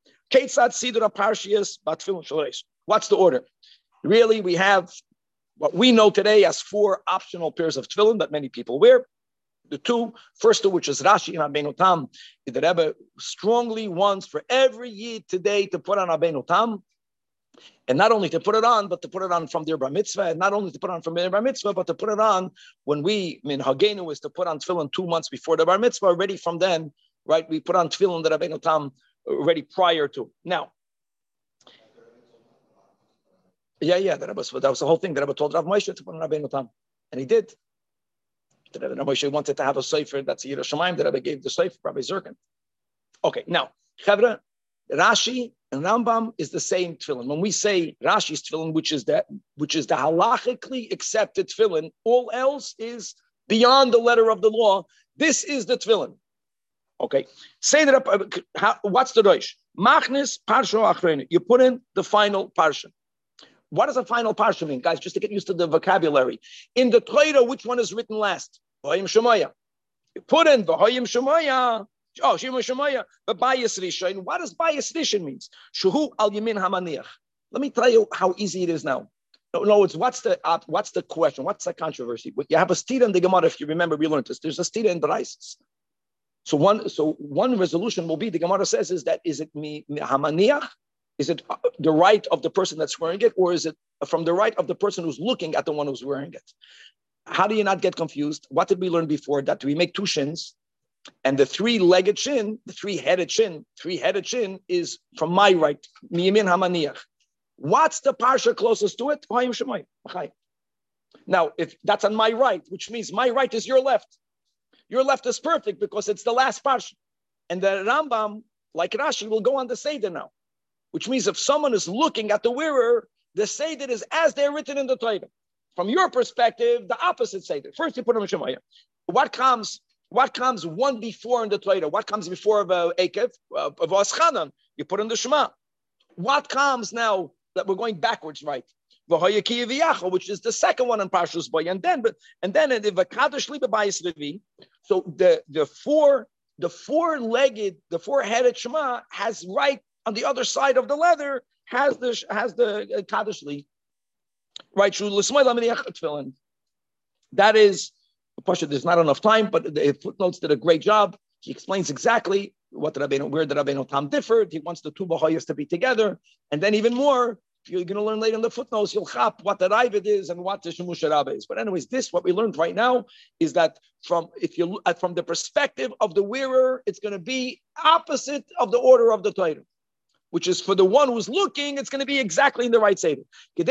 eight. What's the order? Really, we have what we know today as four optional pairs of tefillin that many people wear. The two, first of which is Rashi and Rabbeinu Tam, the Rebbe strongly wants for every Yid today to put on Rabbeinu Tam, and not only to put it on, but to put it on from their bar mitzvah, and not only to put on from their bar mitzvah, but to put it on when we, I mean, Hagenu is to put on tefillin two months before the bar mitzvah, already from then, right? We put on tefillin that Rabbeinu Tam already prior to. Now, yeah, yeah, that was, that was the whole thing. The Rebbe told Rav Moshe to put on Rabbeinu Tam, and he did. The Rebbe Moshe wanted to have a sefer that's Yiras Shamayim. The Rebbe gave the sefer, Rabbi Zirkin. Okay, now, Chevra, Rashi and Rambam is the same tefillin. When we say Rashi's tefillin, which is that, which is the halachically accepted tefillin, all else is beyond the letter of the law. This is the tefillin. Okay, say that up. How, what's the doish? Machnis parsha achrenu. You put in the final parsha. What does a final parsha mean, guys? Just to get used to the vocabulary. In the Torah, which one is written last? V'hoyim Shemaya. You put in V'hoyim Shemaya. Oh, Shema Shemaya. But Bayis Rishon. What does Bayis Rishon means? Shuhu al Yamin Hamaniach. Let me tell you how easy it is now. No, no, it's what's the uh, what's the question? What's the controversy? You have a stira in the Gemara. If you remember, we learned this. There's a stira in Braisos. So one, so one resolution will be the Gemara says is that is it mi Hamaniach? Is it the right of the person that's wearing it, or is it from the right of the person who's looking at the one who's wearing it? How do you not get confused? What did we learn before? That we make two shins, and the three-legged shin, the three-headed shin, three-headed shin is from my right. Miyamin hamaniach. What's the parsha closest to it? Now, if that's on my right, which means my right is your left. Your left is perfect because it's the last parsha. And the Rambam, like Rashi, will go on the Seder now. Which means if someone is looking at the wearer, the Seder is as they're written in the Torah. From your perspective, the opposite Seder. First, you put them in Shemaya. What comes? What comes one before in the Torah? What comes before of uh, Ekev, uh, of Aschanan? You put in the Shema. What comes now that we're going backwards, right? Which is the second one in Parshas Boy, and then, but and then in the Vakadosh Liba Bayis Levi. So the the four the four-legged, the four-headed Shema has right. On the other side of the leather has the has the uh, Kaddish Li. Right, that is, there's not enough time, but the footnotes did a great job. He explains exactly what the Rabbeinu, where the Rabbeinu Tam differed. He wants the two Bahayas to be together. And then even more, you're going to learn later in the footnotes, you'll chap what the Ravid is and what the Shemush Rabbah is. But anyways, this, what we learned right now, is that from if you look at from the perspective of the wearer, it's going to be opposite of the order of the Torah. Which is for the one who's looking, it's going to be exactly in the right Seder.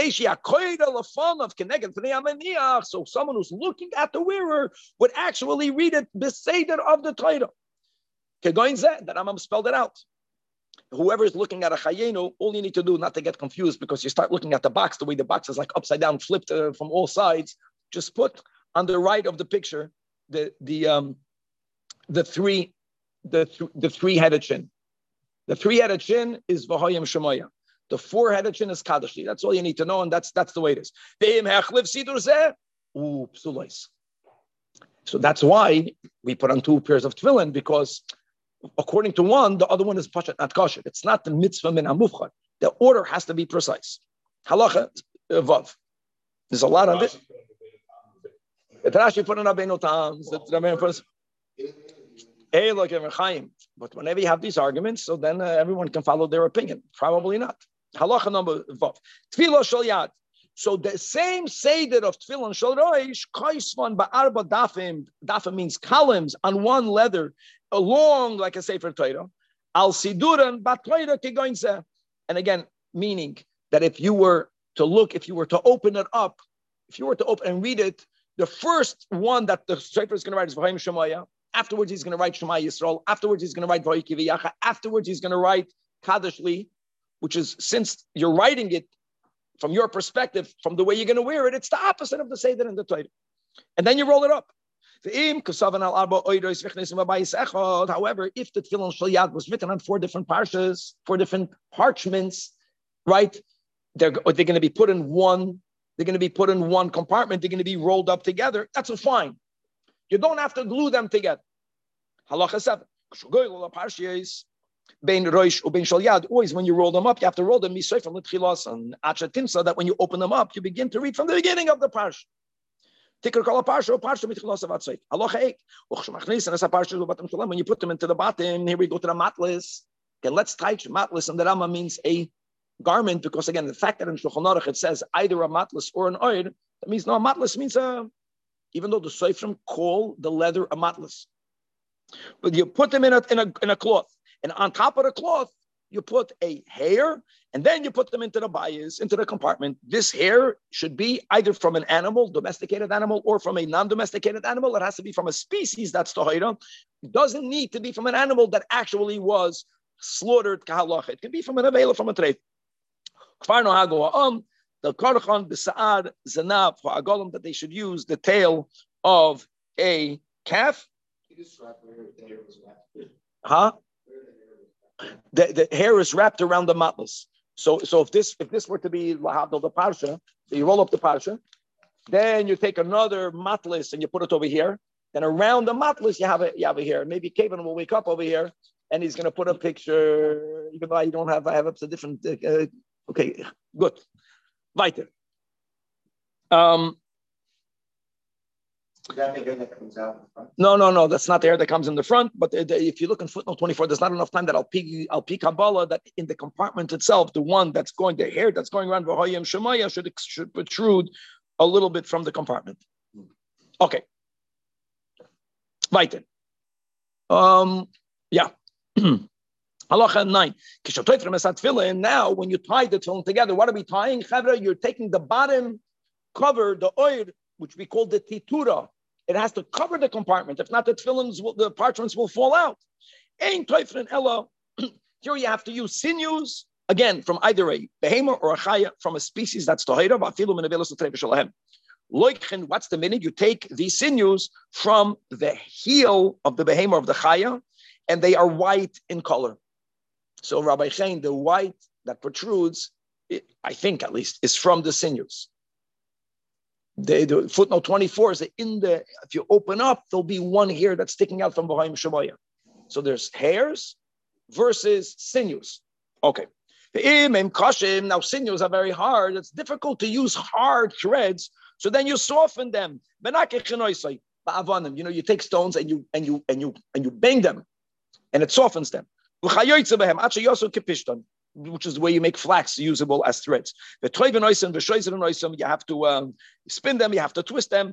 So someone who's looking at the wearer would actually read it the Seder of the Torah. That Rambam spelled it out. Whoever is looking at a Chayenu, all you need to do, not to get confused, because you start looking at the box, the way the box is like upside down, flipped uh, from all sides, just put on the right of the picture the the um the three the th- the three-headed shin. The three-headed shin is V'hoyim Shemaya. The four-headed shin is Kaddish. That's all you need to know, and that's that's the way it is. So that's why we put on two pairs of tefillin, because according to one, the other one is pashat, not kosher. It's not the mitzvah min hamufchar. The order has to be precise. Halacha vav. There's a lot of it. The Rashi put on Rabbeinu Tam. Hey, look at Chaim. But whenever you have these arguments, so then uh, everyone can follow their opinion. Probably not. Halacha number vav. Tefillah shel yad. So the same seder of tefillin shel roish, kaisvan ba'arba dafim. Dafim means columns on one leather, along like a sefer Torah. Al siduran ba'Torah kegoinzeh. And again, meaning that if you were to look, if you were to open it up, if you were to open and read it, the first one that the Sefer is going to write is V'hayim Shemaya. Afterwards, he's going to write Shema Yisrael. Afterwards, he's going to write V'hayki V'yacha. Afterwards, he's going to write Kadosh Li, which is, since you're writing it from your perspective, from the way you're going to wear it, it's the opposite of the Seder and the Torah. And then you roll it up. However, if the Tefillin Shel Yad was written on four different parshas, four different parchments, right? They're, they're going to be put in one, they're going to be put in one compartment, they're going to be rolled up together. That's fine. You don't have to glue them together. Halacha seven. Always when you roll them up, you have to roll them and that when you open them up, you begin to read from the beginning of the parsha. When you put them into the bottom, here we go to the matlis. Okay, let's touch matlis, and the Rama means a garment, because again, the fact that in Shulchan Aruch it says either a matlis or an oid, that means no, a matlis means a, even though the Seifrim call the leather a matlis. But you put them in a, in a, in a cloth, and on top of the cloth, you put a hair, and then you put them into the bias, into the compartment. This hair should be either from an animal, domesticated animal, or from a non-domesticated animal. It has to be from a species that's tahira. It doesn't need to be from an animal that actually was slaughtered kahalacha. It can be from an avela, from a treif. The karchan, the sa'ad, zanav, for agolim, that they should use the tail of a calf. Huh? The, the hair is wrapped around the matlas. So, so if this if this were to be lahavdol the parsha, so you roll up the parsha, then you take another matlas and you put it over here. Then around the matlas you have a you have a hair. Maybe Kevin will wake up over here and he's going to put a picture. Even though I don't have, I have a different. Uh, okay, good. Weiter. Um. No, no, no. That's not the hair that comes in the front. But the, the, if you look in footnote twenty-four, there's not enough time that I'll peek, I'll peek Kabbalah that in the compartment itself, the one that's going, the hair that's going around V'hayim Shemaya should, should protrude a little bit from the compartment. Okay. Weiter. Um. Yeah. Halacha nine. And now, when you tie the tefillin together, what are we tying? You're taking the bottom cover, the oil, which we call the titura. It has to cover the compartment. If not, the tefillins, will, the parchments will fall out. Ein toifrin ella. Here you have to use sinews, again, from either a behemoth or a chaya, from a species that's tohira. What's the meaning? You take these sinews from the heel of the behemoth of the chaya, and they are white in color. So Rabbi Chaim, the white that protrudes, I think at least, is from the sinews. The, the footnote twenty-four is that in the, if you open up, there'll be one hair that's sticking out from V'hayim Shemaya. So there's hairs versus sinews. Okay. Now sinews are very hard. It's difficult to use hard threads. So then you soften them. You know, you take stones and you and you and you and you bang them, and it softens them. Which is the way you make flax usable as threads. You have to um, spin them, you have to twist them.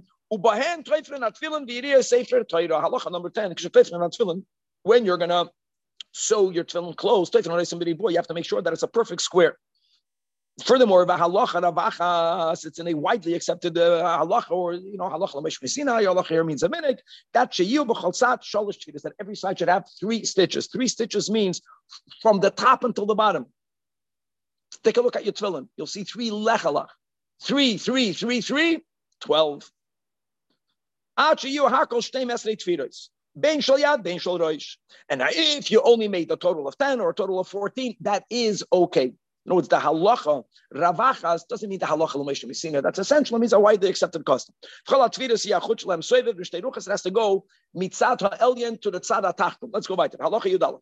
Halacha number ten, when you're going to sew your tefillin closed, you have to make sure that it's a perfect square. Furthermore, it's in a widely accepted uh, halacha, or you know, halacha l'meshmesina, halacha here means a minute. That that every side should have three stitches. Three stitches means from the top until the bottom. Take a look at your tefillin. You'll see three lechalach. Three, three, three, three, twelve. And if you only made a total of ten or a total of fourteen, that is okay. No, it's the halacha. Ravachas doesn't mean the halacha l'meishim misina. That's essential. It means a widely accepted custom. It has to go mitzad ha'elyon to the tzad ha'tachton. Let's go back to halacha yudalef.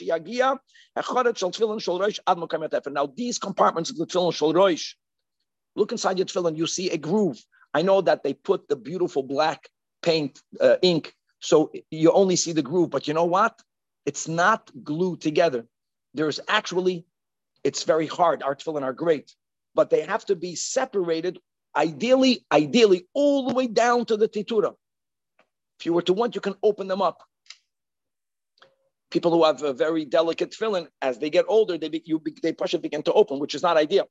Now these compartments of the tefillin shel roish. Look inside your tefillin. You see a groove. I know that they put the beautiful black paint uh, ink, so you only see the groove. But you know what? It's not glued together. There's actually It's very hard. Our tefillin are great, but they have to be separated, ideally, ideally, all the way down to the titura. If you were to want, you can open them up. People who have a very delicate tefillin, as they get older, they be, you be, they push it begin to open, which is not ideal.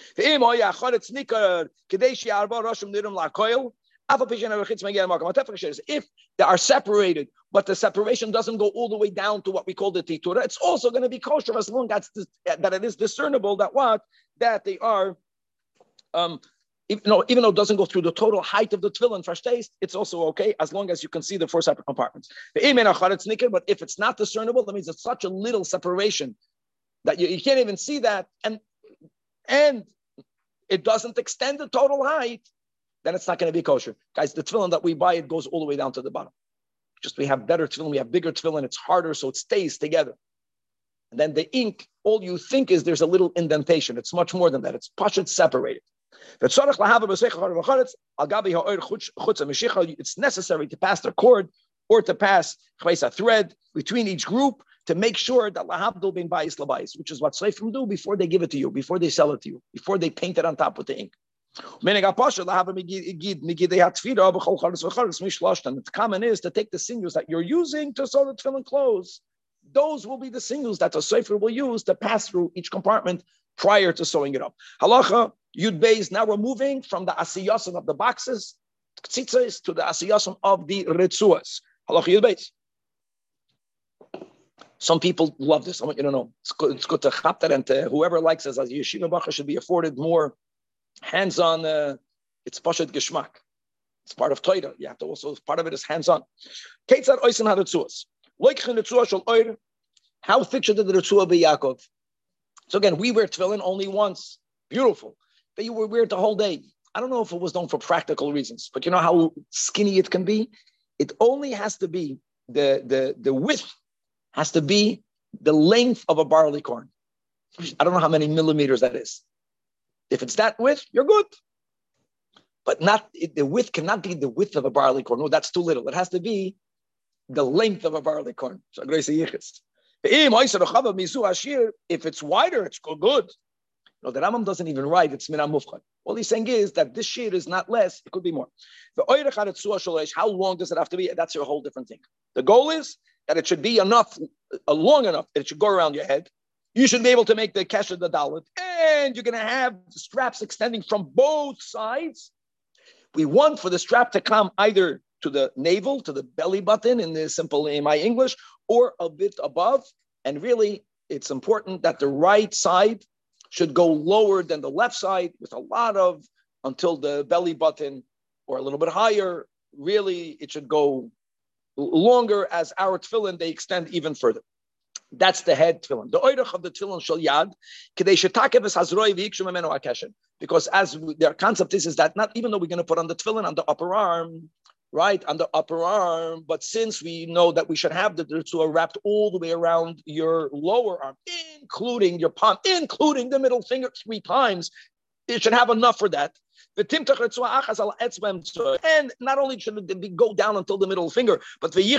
If they are separated, but the separation doesn't go all the way down to what we call the titura, it's also going to be kosher as long as that it is discernible that what that they are. Um, Even, no, even though it doesn't go through the total height of the tefillin fresh taste, it's also okay as long as you can see the four separate compartments. But if it's not discernible, that means it's such a little separation that you, you can't even see that, and and it doesn't extend the total height, then it's not going to be kosher. Guys, the tefillin that we buy, it goes all the way down to the bottom. Just we have better tefillin, we have bigger tefillin, it's harder, so it stays together. And then the ink, all you think is there's a little indentation. It's much more than that. It's pashut separated. It's necessary to pass the cord or to pass a thread between each group to make sure that lahabdul bin bayis labayis, which is what Seifrim do before they give it to you, before they sell it to you, before they paint it on top with the ink. And the common is to take the sinews that you're using to sew the tefillin clothes. Those will be the sinews that the Sefer will use to pass through each compartment prior to sewing it up. Halacha Yud Beis, now we're moving from the asiyasim of the boxes, tzitzis, to the asiyasim of the ritzuas. Halacha Yud Beis. Some people love this. I want you to know. It's good, it's good to chap that, and to, whoever likes this as a yeshiva bacha should be afforded more hands-on. Uh, it's pashat geshmak. It's part of Torah. You have to also, part of it is hands-on. Keitzad oisin haritzuas. Loikchin ritzua shel oir. How thick should the ritzua be, Yaakov? So again, we wear tefillin only once. Beautiful. But you wear it the whole day. I don't know if it was done for practical reasons, but you know how skinny it can be? It only has to be, the, the, the width has to be the length of a barley corn. I don't know how many millimeters that is. If it's that width, you're good. But not the width cannot be the width of a barley corn. No, that's too little. It has to be the length of a barley corn. If it's wider, it's good. No, the Rambam doesn't even write it's mina mufchad. All he's saying is that this shear is not less; it could be more. How long does it have to be? That's a whole different thing. The goal is that it should be enough, uh, long enough that it should go around your head. You should be able to make the kesher the dalit, and you're going to have straps extending from both sides. We want for the strap to come either to the navel, to the belly button, in the simple in my English, or a bit above. And really, it's important that the right side should go lower than the left side with a lot of, until the belly button, or a little bit higher. Really, it should go longer. As our tefillin, they extend even further. That's the head tefillin. The oirach of the tefillin shel yad, kedei shetakev es hazroi v'yikshu memenu hakeshen. Because as we, their concept is, is that not even though we're going to put on the tefillin on the upper arm, right, on the upper arm, but since we know that we should have the ritzua wrapped all the way around your lower arm, including your palm, including the middle finger three times, it should have enough for that. And not only should it be, go down until the middle finger, but that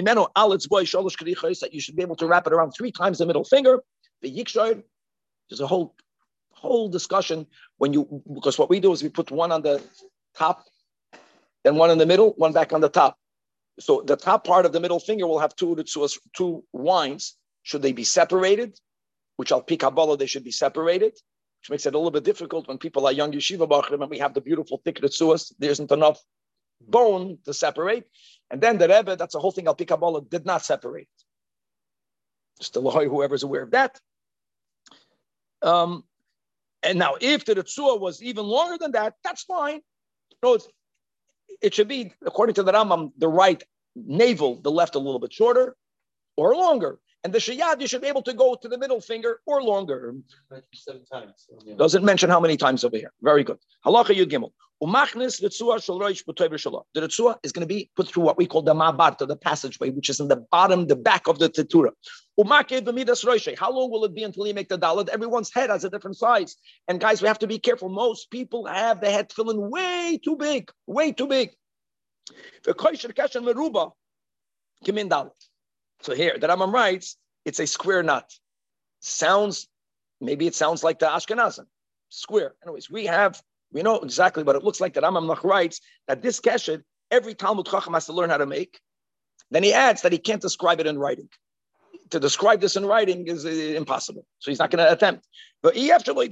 you should be able to wrap it around three times the middle finger. There's a whole whole discussion when you, because what we do is we put one on the top, then one in the middle, one back on the top. So the top part of the middle finger will have two two wines. Should they be separated? Which al pi Kabbalah, they should be separated, which makes it a little bit difficult when people are young yeshiva bachrim and we have the beautiful thick ritzuas. There isn't enough bone to separate. And then the Rebbe, that's the whole thing, al pi Kabbalah did not separate. Just the Lahoy, whoever's aware of that. Um, and now, if the ritzua was even longer than that, that's fine. No, it's, it should be, according to the Rambam, the right navel, the left a little bit shorter or longer. And the shayad, you should be able to go to the middle finger or longer. Seven times. So, yeah. Doesn't mention how many times over here. Very good. Halacha Yud Gimel. Umachnis ritzua shel roish b'toy b'shalom. The ritzua is going to be put through what we call the ma'bar, the passageway, which is in the bottom, the back of the tetura. Umakeh b'midas roishay. How long will it be until you make the dalet? Everyone's head has a different size. And guys, we have to be careful. Most people have the head filling way too big, way too big. The koisher kashan meruba kimin dalet. So here, the Rambam writes, it's a square knot. Sounds, maybe it sounds like the Ashkenazim, square. Anyways, we have, we know exactly what it looks like. The Rambam writes that this keshed, every Talmud Chacham has to learn how to make. Then he adds that he can't describe it in writing. to describe this in writing is uh, impossible. So he's not going to attempt. But I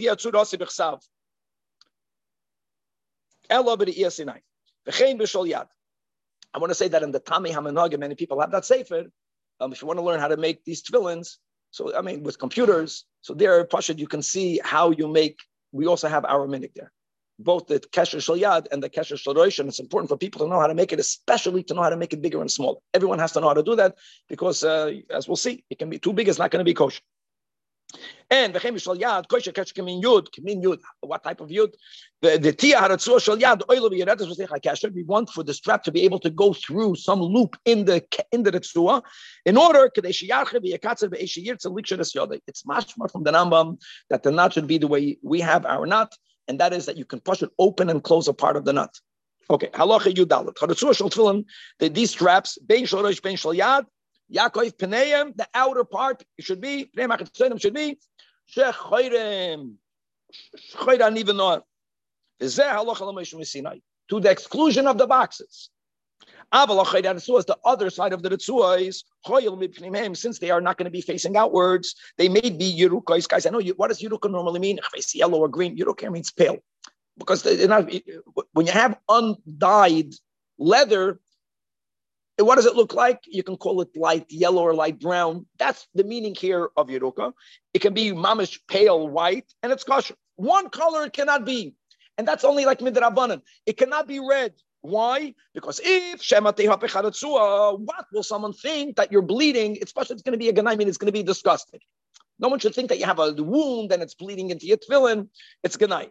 want to say that in the Tami Hamanhag, many people have that sefer. Um, if you want to learn how to make these tefillins, so I mean with computers, so there, Pashad, you can see how you make. We also have our minhag there, both the Kesher Shel Yad and the Kesher Shel Rosh, and it's important for people to know how to make it, especially to know how to make it bigger and smaller. Everyone has to know how to do that because, uh, as we'll see, it can be too big. It's not going to be kosher. And the Chem Shel Yad, kosher kosher kamin yud, kamin yud. What type of yud? The the tia haratzua shel yad oilo v'yeredes v'seicha kasher. We want for the strap to be able to go through some loop in the in the ritzua, in order kadei sheyarche v'yekatzer v'eishiyir tzelik sheres yodei. It's mashma from the Rambam that the knot should be the way we have our knot, and that is that you can push it open and close a part of the knot. Okay, halacha yudalet. Haratzua shel tefillin. These straps, bein shel rosh, bein shel yad. Yaakov Pneim, the outer part should be Pneim Achitzonim should be Shechoirem Shechoirem even know Zeh Halacha L'Moshe Sinai to the exclusion of the boxes. Aval Choyra Ritzua is the other side of the Ritzua is Choyel Mipnimim, since they are not going to be facing outwards. They may be Yerukos. Guys, I know you, what does Yeruka normally mean? If I see yellow or green, Yeruka means pale, because they're not. When you have undyed leather, what does it look like? You can call it light yellow or light brown. That's the meaning here of Yeruka. It can be mamish pale white, and it's kosher. One color it cannot be, and that's only like midrabanan. It cannot be red. Why? Because if shematei hapecharatzua, what will someone think that you're bleeding? Especially it's going to be a ganai, I mean, it's going to be disgusting. No one should think that you have a wound and it's bleeding into your tefillin. It's ganai.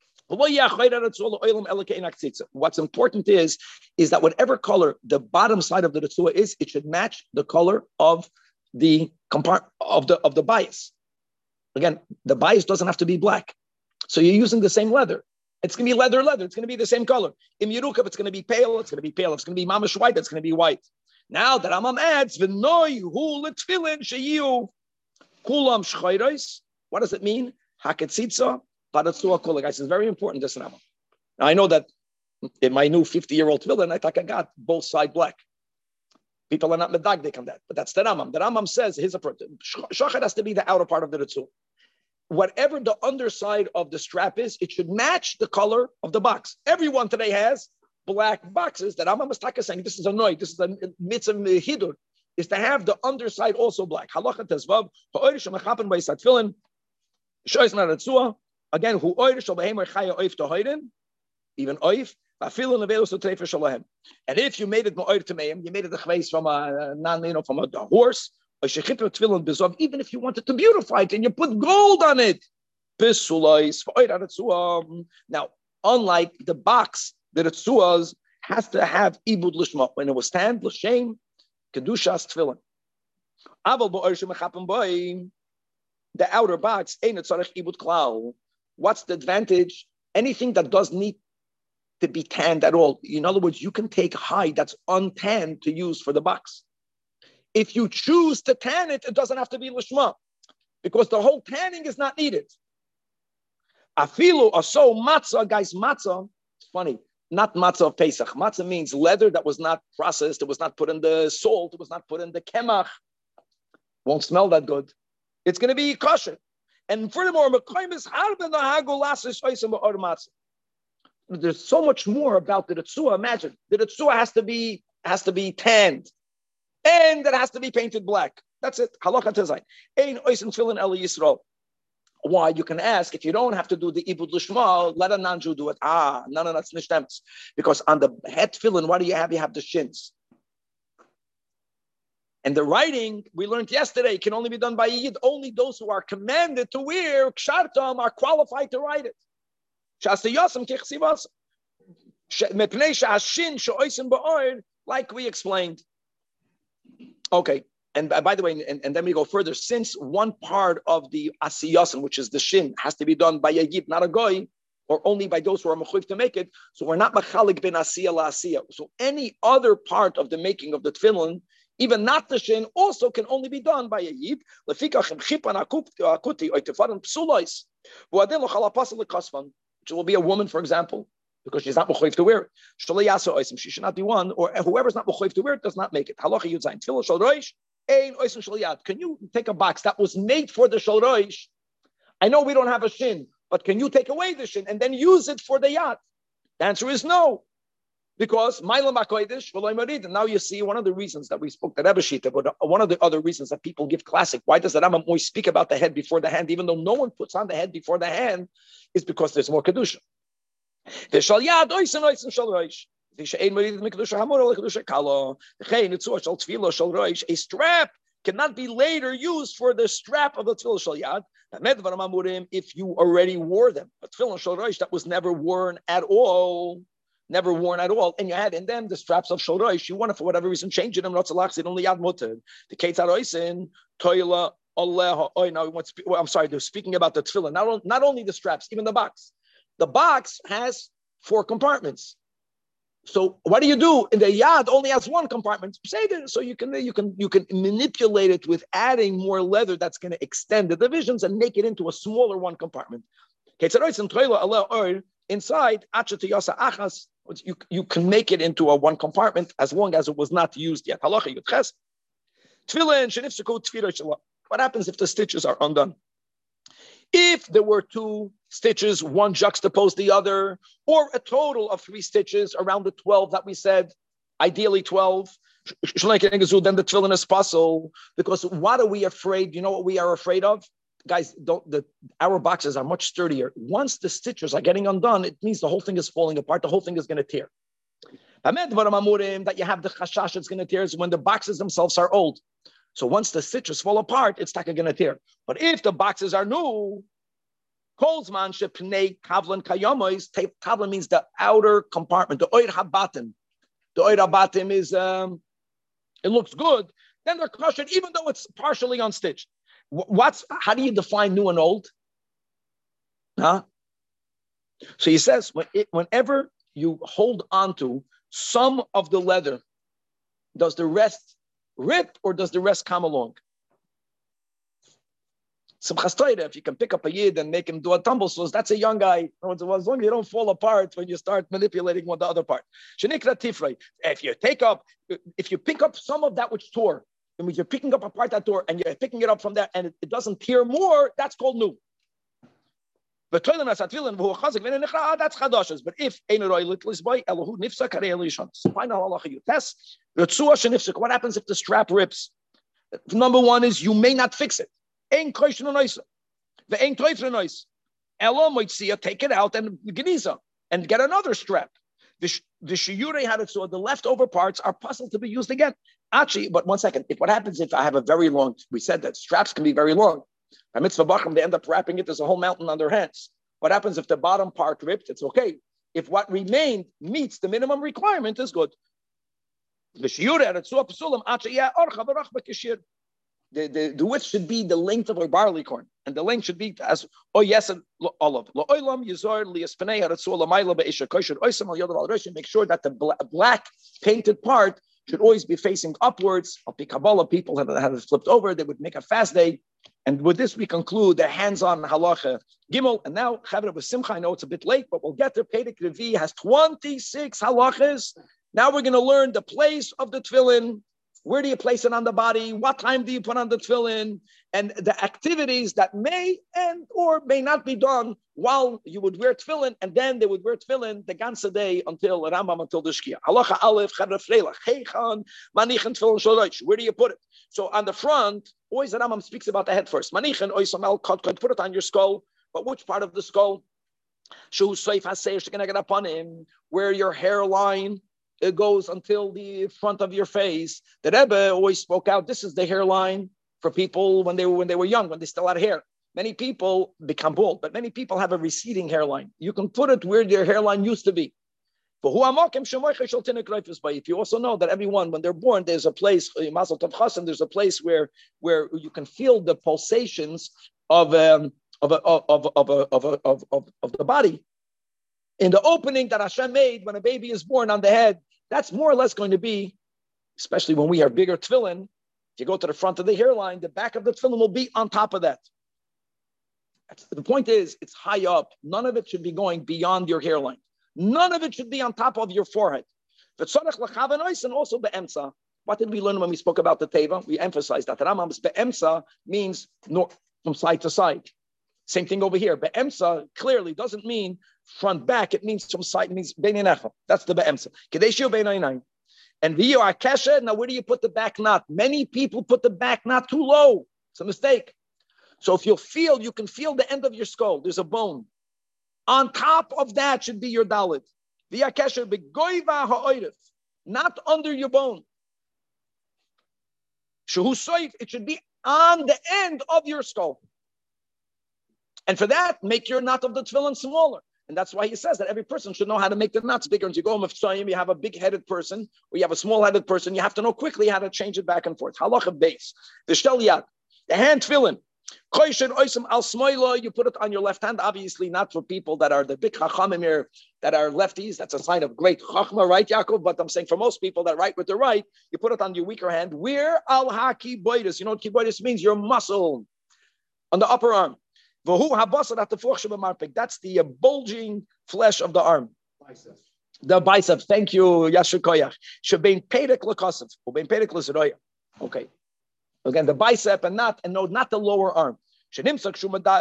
What's important is, is that whatever color the bottom side of the ritzua is, it should match the color of the compart of the of the bias. Again, the bias doesn't have to be black. So you're using the same leather. It's going to be leather, leather. It's going to be the same color. In Yerukav, it's going to be pale. It's going to be pale. It's going to be mamish white. It's going to be white. Now that Rambam adds, v'noi hu l'tfilin sheyu kulam shchayros. What does it mean? Haketzitza. Guys, it's very important, this Rambam. Now, I know that in my new fifty-year-old tefillin, I think I got both side black. People are not medagdik on that, but that's the Rambam. The Rambam says his approach. Shachar has to be the outer part of the ritzua. Whatever the underside of the strap is, it should match the color of the box. Everyone today has black boxes. The Rambam is saying this is a noy, this is a mitzvah hidur, is to have the underside also black. Halacha tezvav ha'oirish mechapen b'isat tefillin shoyz na ritzua. Again, who oir shall behemer chaya oif to hoiden, even oif, vafil and avelos to treifer shalahem. And if you made it oir to meim, you made it a chveis from a non, you know, from a, a horse, or shechipra tefillin bezov. Even if you wanted to beautify it and you put gold on it, besulais for oir aretzuah. Now, unlike the box, the retzuahs has to have ibud lishma when it was stand l'shem kedushas tefillin. Aval bo'oir shemechapen boy, the outer box ain't a tzarech ibud klal. What's the advantage? Anything that doesn't need to be tanned at all. In other words, you can take hide that's untanned to use for the box. If you choose to tan it, it doesn't have to be lishma, because the whole tanning is not needed. Afilu aso matzah, guys, matzah, it's funny, not matzah of Pesach. Matzah means leather that was not processed, it was not put in the salt, it was not put in the kemach. Won't smell that good. It's going to be kosher. And furthermore, there's so much more about the ritzua. Imagine the ritzua has to be has to be tanned, and it has to be painted black. That's it. Halacha tezayin. Ein oisim tefillin el Yisrael. Why? You can ask, if you don't have to do the ibud lishma, let a non-Jew do it. Ah, no, no, that's nishtemts. Because on the head tefillin, what do you have? You have the shins. And the writing, we learned yesterday, can only be done by a Yid. Only those who are commanded to wear kshartam are qualified to write it. Like we explained. Okay, and by the way, and, and then we go further. Since one part of the asiyasim, which is the shin, has to be done by a Yid, not a goy, or only by those who are mechuyev to make it, so we're not machalik ben asiya la asiya. So any other part of the making of the tefillin, even not the shin, also can only be done by a Yid. Which will be a woman, for example, because she's not mechuyev to wear it. She should not be one, or whoever's not mechuyev to wear it does not make it. Halacha Yud Zayin. Tefillah shel rosh Ein oisin shel yad. Can you take a box that was made for the shel roish? I know we don't have a shin, but can you take away the shin and then use it for the yad? The answer is no. Because Mailam HaKodesh, V'lo Marid. And now you see one of the reasons that we spoke to Rebbe Shita, but one of the other reasons that people give classic. Why does the Rambam always speak about the head before the hand, even though no one puts on the head before the hand, is because there's more kedusha. The shal yad oisin oisin shal roish. The she'ein marid mikdusha hamor or kedusha kala. The chein itzur shal tefillah shal roish. A strap cannot be later used for the strap of the tefillah shal yad. If you already wore them, a tefillah shal roish that was never worn at all. Never worn at all, and you had in them the straps of shel roish. You want to, for whatever reason, change them. Not only yad mutter. The ketzad oisin toila Allah. Oh, now well, I'm sorry. They're speaking about the tefillah. Not, not only the straps, even the box. The box has four compartments. So what do you do? In the yad only has one compartment. Say that, so you can you can you can manipulate it with adding more leather that's going to extend the divisions and make it into a smaller one compartment. Ketzad oisin toila Allah inside achas You, you can make it into a one compartment as long as it was not used yet. What happens if the stitches are undone? If there were two stitches, one juxtaposed the other, or a total of three stitches around the twelve that we said, ideally twelve, then the tefillin is possible. Because what are we afraid? You know what we are afraid of? Guys, don't, the, our boxes are much sturdier. Once the stitches are getting undone, it means the whole thing is falling apart. The whole thing is going to tear. That you have the chashash it's going to tear is when the boxes themselves are old. So once the stitches fall apart, it's not going to tear. But if the boxes are new, kolzman shepnei kavlan kayamois. Kavlan means the outer compartment, the oir habatim. The oir habatim is um, it looks good. Then they're crushed, even though it's partially unstitched. What's how do you define new and old? Huh? So he says when it, whenever you hold on to some of the leather, does the rest rip or does the rest come along? If you can pick up a yid and make him do a tumble sauce, that's a young guy. As long as you don't fall apart when you start manipulating one the other part. If you take up, if you pick up some of that which tore. And when you're picking up a part that door and you're picking it up from there and it, it doesn't tear more, that's called new. But that's chadashes. But if final halacha you test, what happens if the strap rips? Number one is you may not fix it. Take it out and geniza and get another strap. The the shiyurei had it so the leftover parts are puzzled to be used again. Actually, but one second. If what happens if I have a very long? We said that straps can be very long. By mitzvah bachram, they end up wrapping it. There's a whole mountain on their hands. What happens if the bottom part ripped? It's okay. If what remained meets the minimum requirement, is good. The shiyurei had it so pasulam actually yeah orcha barach bekishir. The, the, the width should be the length of a barley corn, and the length should be as oh yes and olive. Make sure that the black painted part should always be facing upwards. Kabbalah people have, have it flipped over. They would make a fast day, and with this we conclude the hands-on halacha gimel. And now Chavra with Simcha. I know it's a bit late, but we'll get there. Pedek Revi has twenty-six halachas. Now we're going to learn the place of the tefillin. Where do you place it on the body? What time do you put on the tefillin? And the activities that may and or may not be done while you would wear tefillin, and then they would wear tefillin the ganze day until Rambam, until the Shkia. Halacha Aleph, Chadra Freilach, Heichan, Manichan, Tefillin, Sholosh. Where do you put it? So on the front, always the Rambam speaks about the head first. Manichan, Oisamel, Kot, put it on your skull. But which part of the skull? Shu Seif Haseish, you're going to get up on him, where your hairline it goes until the front of your face. The Rebbe always spoke out. This is the hairline for people when they were when they were young, when they still had hair. Many people become bald, but many people have a receding hairline. You can put it where their hairline used to be. If you also know that everyone, when they're born, there's a place, there's a place where where you can feel the pulsations of um, of, a, of, of, of, of, of, of, of the body. In the opening that Hashem made when a baby is born on the head, that's more or less going to be, especially when we have bigger tefillin, if you go to the front of the hairline, the back of the tefillin will be on top of that. That's, the point is, it's high up. None of it should be going beyond your hairline. None of it should be on top of your forehead. And also the emsa. What did we learn when we spoke about the teva? We emphasized that Rambam's be'emsa means no, from side to side. Same thing over here. Be'emsa clearly doesn't mean front back. It means from side. It means be'nenecha. That's the be'emsa. Kedeshio be'nayin. And v'yo akesha. Now where do you put the back knot? Many people put the back knot too low. It's a mistake. So if you feel, you can feel the end of your skull. There's a bone. On top of that should be your dalit. V'yo akesha be'goiva ha'oirif. Not under your bone. Shehu soif, it should be on the end of your skull. And for that, make your knot of the tefillin smaller. And that's why he says that every person should know how to make the knots bigger. And you go home, if you have a big-headed person, or you have a small-headed person, you have to know quickly how to change it back and forth. Halacha base. The shteliyat, the hand tefillin. Koishen oisem al smoilo, you put it on your left hand, obviously not for people that are the big chachamim here, that are lefties. That's a sign of great chachma, right, Yaakov? But I'm saying for most people that write with the right, you put it on your weaker hand. Where al ha-kiboidus, you know what kiboidus means? Your muscle on the upper arm. That's the bulging flesh of the arm. Bicep. The bicep. Thank you, Yashir Koyach. Shebein pedek l'kosav. Ubein pedek l'zeroya. Okay. Again, the bicep and not, and no, not the lower arm. In other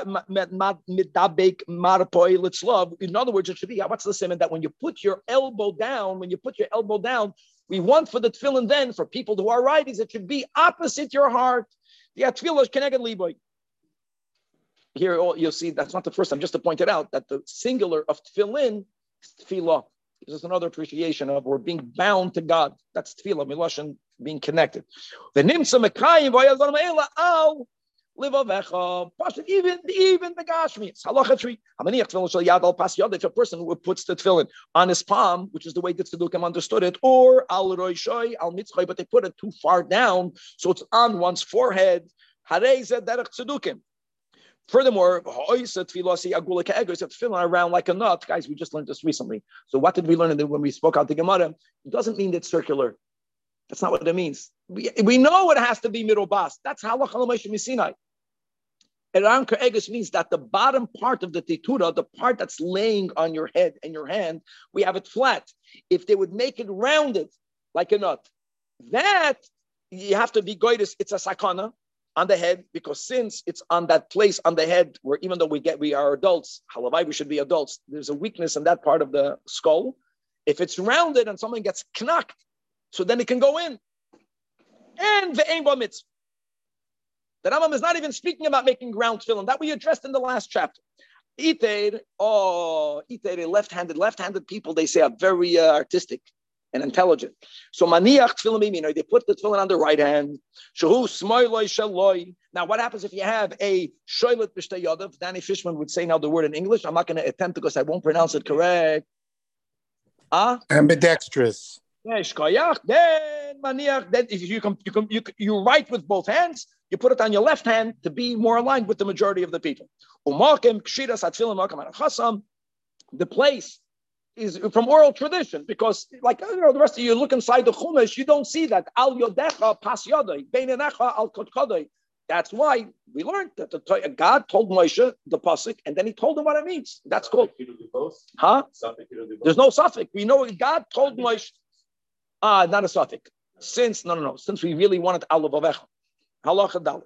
words, it should be, what's the simon? That when you put your elbow down, when you put your elbow down, we want for the tefillin then, for people who are righties, it should be opposite your heart. Here, you'll see, that's not the first time, just to point it out, that the singular of tefillin is tefillah. This is another appreciation of we're being bound to God. That's tefillah, milashon, being connected. The nimsa mekayim v'yazon al livavecha. Even even the gashmis. Halacha three. Hamaniach tefillin shel yad al pas yad. If a person who puts the tefillin on his palm, which is the way the tzedukim understood it, or al roishoy al mitzchay, but they put it too far down, so it's on one's forehead. Harei zeh derech tzedukim. Furthermore, tefillin around like a nut. Guys, we just learned this recently. So what did we learn when we spoke out the Gemara? It doesn't mean it's circular. That's not what it means. We, we know it has to be mirobas. That's halacha l'moshe misinai. Around ke'egus means that the bottom part of the titura, the part that's laying on your head and your hand, we have it flat. If they would make it rounded like a nut, that you have to be goydus. It's a sakana on the head, because since it's on that place on the head where even though we get we are adults, halavai, we should be adults, there's a weakness in that part of the skull. If it's rounded and something gets knocked, so then it can go in. And the aim mitzvah. The Rambam is not even speaking about making ground tefillin. That we addressed in the last chapter. Iter, oh, iter, left-handed, left-handed people, they say are very uh, artistic and intelligent. So maniach tefillin, they put the tefillin on the right hand. Shehu smoiloi shaloi. Now, what happens if you have a shoylet b'shtei yodav? Danny Fishman would say now the word in English. I'm not going to attempt because I won't pronounce it correct. Ah, ambidextrous. Then maniach. Then if you come, you come, you you write with both hands. You put it on your left hand to be more aligned with the majority of the people. The place is from oral tradition, because like you know the rest of you look inside the chumash, you don't see that al yodecha pas yodai beinenecha al kodkodai. That's why we learned that the, God told Moshe the pasuk, and then he told him what it means. That's called huh? There's no suffix. We know God told Moshe. Ah, not a suffix. Since no no no. Since we really wanted al levavecha. Halacha dalit.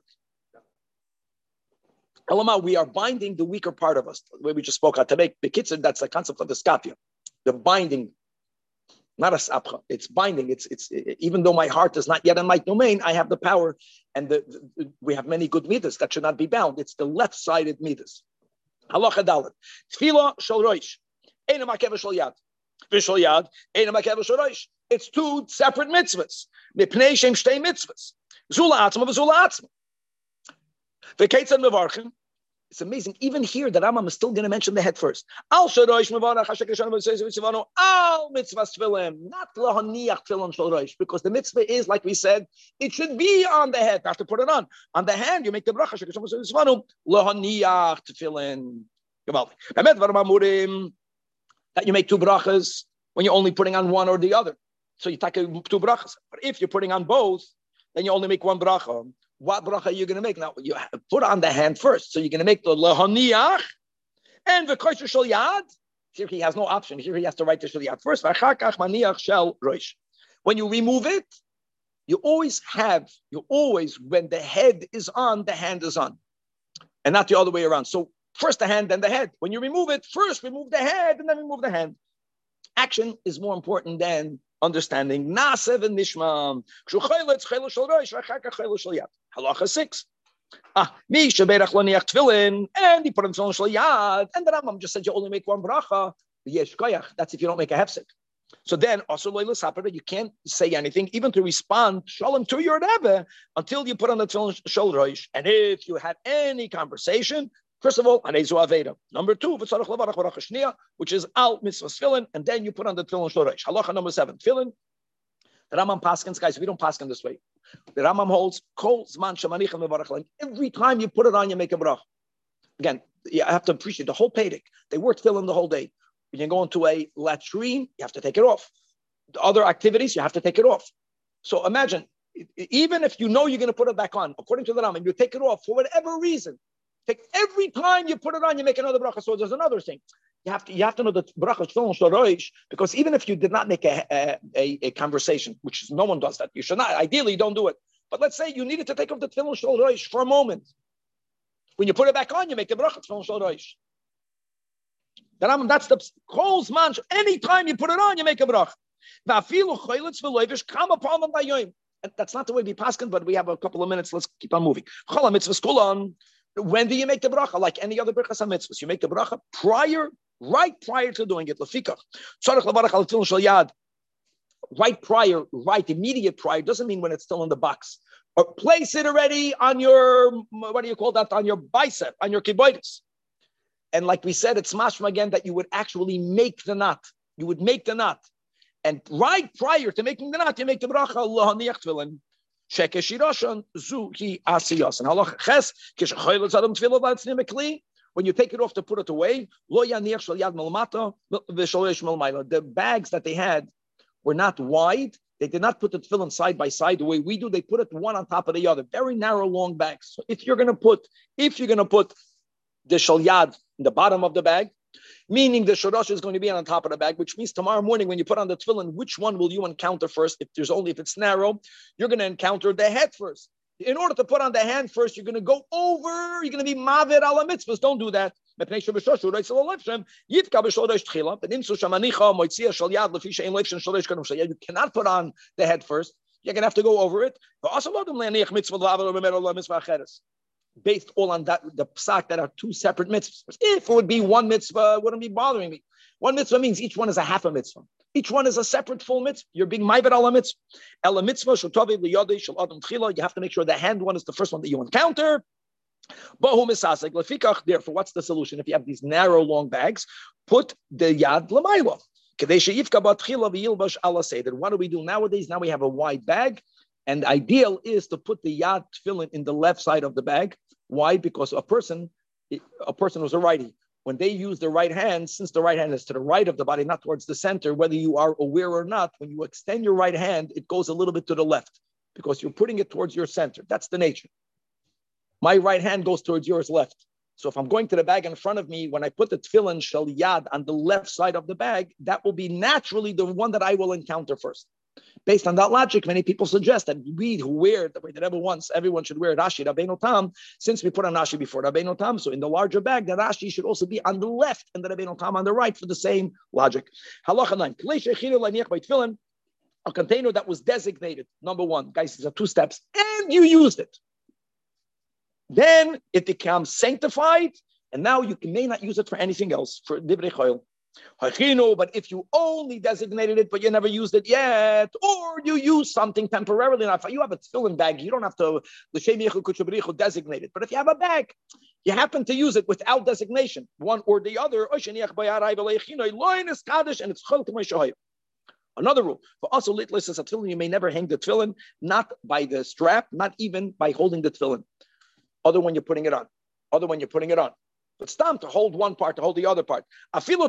Elama, we are binding the weaker part of us, the way we just spoke out today. Bekitzer, that's the concept of the skapia, the binding, not a sapcha. It's binding. It's it's it, even though my heart is not yet in my domain, I have the power, and the, the, we have many good midas that should not be bound. It's the left-sided midas. Halacha dalit. Tefillah shel roish, eina makeva shel yad, v'shel yad eina makeva shel roish. It's two separate mitzvahs. Mipnei shem shtei mitzvahs. Zula atzma v'zula atzma. V'keitzad mevarchim. It's amazing. Even here, the Rambam is still going to mention the head first. Al sharosh mevarach hashek rishon v'tzivanu al mitzvah tefillin, not lahaniach tefillin shel rosh, because the mitzvah is, like we said, it should be on the head. You have to put it on. On the hand, you make the bracha hashek rishon v'tzivanu lahaniach tefillin. That you make two brachas when you're only putting on one or the other. So you take two brachas. But if you're putting on both, then you only make one bracha. What bracha are you going to make? Now, you put on the hand first. So you're going to make the lehaniach and the koisher shel yad. Here he has no option. Here he has to write the shel yad first. V'achar kach maniach shel rosh. When you remove it, You always have, you always, when the head is on, the hand is on, and not the other way around. So first the hand, then the head. When you remove it, first remove the head, and then remove the hand. Action is more important than understanding. Nasev and Nishma. Halacha six. Ah, me sheberach loniach tefillin, and he put him tefillin shel yad, and the Rambam just said you only make one bracha. Yesh koyach. That's if you don't make a hefsek. So then, also loyla sapera, you can't say anything, even to respond shalom to your rebbe, until you put on the tefillin shel roish. And if you had any conversation, first of all, anezu aveda. Number two, v'tzarich levarach bracha shniya, which is al mitzvah tefillin, and then you put on the tefillin shel roish. Halacha number seven, tefillin. The Rambam paskins, guys, we don't paskin this way. The Rambam holds kol zman shemanichem levarach. Every time you put it on, you make a bracha. Again, you have to appreciate the whole pedic. They work tefillin the whole day. When you go into a latrine, you have to take it off. The other activities, you have to take it off. So imagine, even if you know you're going to put it back on, according to the Rambam, you take it off for whatever reason. Take every time you put it on, you make another bracha. So there's another thing. You have to you have to know the bracha tefillin shel roish, because even if you did not make a, a, a, a conversation, which no one does that, you should not. Ideally, don't do it. But let's say you needed to take off the tefillin shel roish for a moment. When you put it back on, you make a bracha tefillin shel roish. That's the kol zman. Anytime you put it on, you make a bracha. And that's not the way we paskin, but we have a couple of minutes. Let's keep on moving. When do you make the bracha? Like any other brachas and mitzvahs, you make the bracha prior, right prior to doing it. Right prior, right immediate prior doesn't mean when it's still in the box. Or place it already on your, what do you call that? On your bicep, on your kiboides. And like we said, it's mashma again that you would actually make the knot. You would make the knot. And right prior to making the knot, you make the bracha, Allah haniach tefillin. When you take it off to put it away, the bags that they had were not wide. They did not put the tefillin side by side the way we do. They put it one on top of the other. Very narrow, long bags. So if you're going to put, if you're going to put the shel yad in the bottom of the bag, meaning the shorosh is going to be on top of the bag, which means tomorrow morning when you put on the tefillin, which one will you encounter first? If there's only, if it's narrow, you're going to encounter the head first. In order to put on the hand first, you're going to go over, you're going to be mavid ala mitzvahs. Don't do that. You cannot put on the head first. You're going to have to go over it. Based all on that, the psak that are two separate mitzvahs. If it would be one mitzvah, it wouldn't be bothering me. One mitzvah means each one is a half a mitzvah. Each one is a separate full mitzvah. You're being ma'avid ala mitzvah. Ela mitzvah shel tavi liyadei shel adam tchila. You have to make sure the hand one is the first one that you encounter. Bahu misasek lefikach. Therefore, what's the solution? If you have these narrow, long bags, put the yad l'mayla. Kadei she'yifka b'tchila v'yilbash ala seder. What do we do nowadays? Now we have a wide bag. And the ideal is to put the yad tefillin in the left side of the bag. Why? Because a person, a person who's a righty, when they use the right hand, since the right hand is to the right of the body, not towards the center, whether you are aware or not, when you extend your right hand, it goes a little bit to the left because you're putting it towards your center. That's the nature. My right hand goes towards yours left. So if I'm going to the bag in front of me, when I put the tefillin shel yad on the left side of the bag, that will be naturally the one that I will encounter first. Based on that logic, many people suggest that we who wear the way that everyone wants, everyone should wear Rashi Rabbeinu Tam, since we put on Rashi before Rabbeinu Tam. So in the larger bag, the Rashi should also be on the left and the Rabbeinu Tam on the right for the same logic. Halacha nine. A container that was designated, number one, guys, these are two steps, and you used it. Then it becomes sanctified, and now you may not use it for anything else, for divrei chayil. But if you only designated it, but you never used it yet, or you use something temporarily, now if you have a tefillin bag, you don't have to designate it. But if you have a bag, you happen to use it without designation, one or the other, and it's another rule. For also litless as a tefillin, you may never hang the tefillin, not by the strap, not even by holding the tefillin. Other when you're putting it on. Other when you're putting it on. It's time to hold one part, to hold the other part. I'm sorry,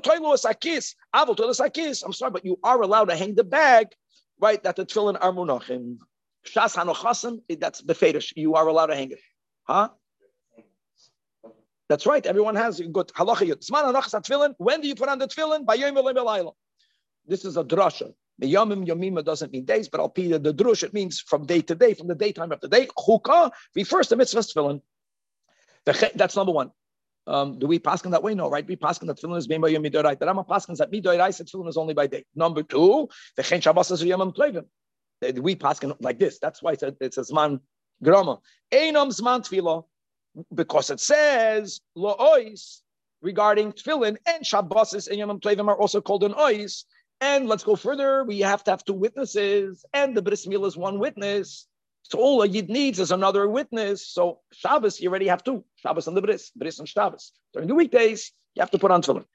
but you are allowed to hang the bag, right? That the tefillin are munachim. Shas hanochasim, that's befedish. You are allowed to hang it. Huh? That's right. Everyone has good halacha. Zman hanachas tefillin. When do you put on the tefillin? By yom v'leil. This is a drasha. Yomim Yomima doesn't mean days, but Al-Pi the Drush, it means from day to day, from the daytime of the day. Chukah refers to mitzvah tefillin. That's number one. Um, do we paskin that way? No, right? We paskin that tefillin is being by Yom Midorai. The Rama paskins that Midorai said tefillin is only by day. Number two, the Chen Shabbos is Yomim Tovim. We paskin like this. That's why it's a, it's a Zman Grama. Einam Zman Tefillah, because it says Lo Ois regarding tefillin, and Shabbos and Yomim Tovim are also called an Ois. And let's go further. We have to have two witnesses, and the bris milah is one witness. So all a yid needs is another witness. So Shabbos, you already have two. Shabbos and the bris, bris and Shabbos. During the weekdays, you have to put on tefillin.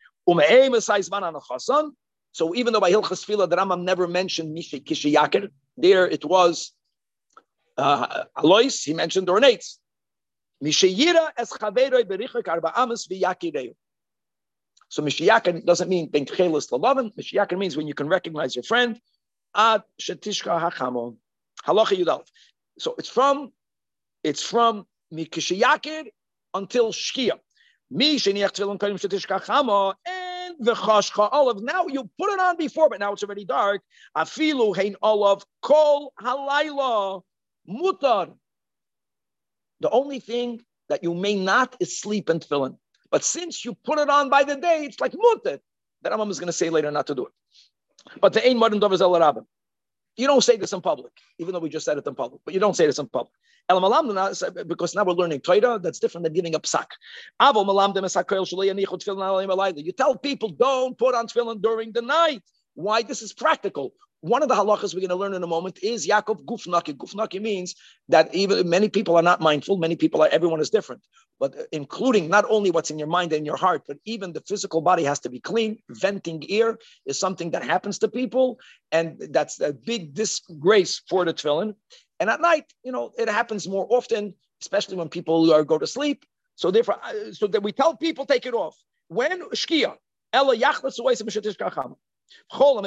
So even though by Hilchas Tefillah, the Rambam never mentioned Mishay Kishi Yakir, there it was uh, Alois, he mentioned ornates. Mishay Yira es chaveroi berichak arba amas v'yakireu. So Mishiyakar doesn't mean ben tchelis l'lavin. Mishiyakar means when you can recognize your friend. Ad shetishka hachamo. Halacha yudalef. So it's from, it's from Mikishiyakir until Shkia. Mi sheniach tefillin kodim shetishka hachamo and the chashcha olive. Now you put it on before, but now it's already dark. Afilu hein olav kol halayla mutar. The only thing that you may not is sleep in tefillin. But since you put it on by the day, it's like mutter. The Rambam is going to say later not to do it. But the ein modern dovers el rabim. You don't say this in public, even though we just said it in public. But you don't say this in public. El malam because now we're learning Torah. That's different than giving a psak. Avo malam demesakel shalei anichut tefillin alayim alayla. You tell people don't put on tefillin during the night. Why? This is practical. One of the halachas we're going to learn in a moment is Yaakov Gufnaki. Gufnaki means that even many people are not mindful. Many people are, everyone is different. But including not only what's in your mind and your heart, but even the physical body has to be clean. Venting ear is something that happens to people. And that's a big disgrace for the tefillin. And at night, you know, it happens more often, especially when people are, go to sleep. So therefore, so that we tell people take it off. When Shkia, Ella Yachlas Kacham. If you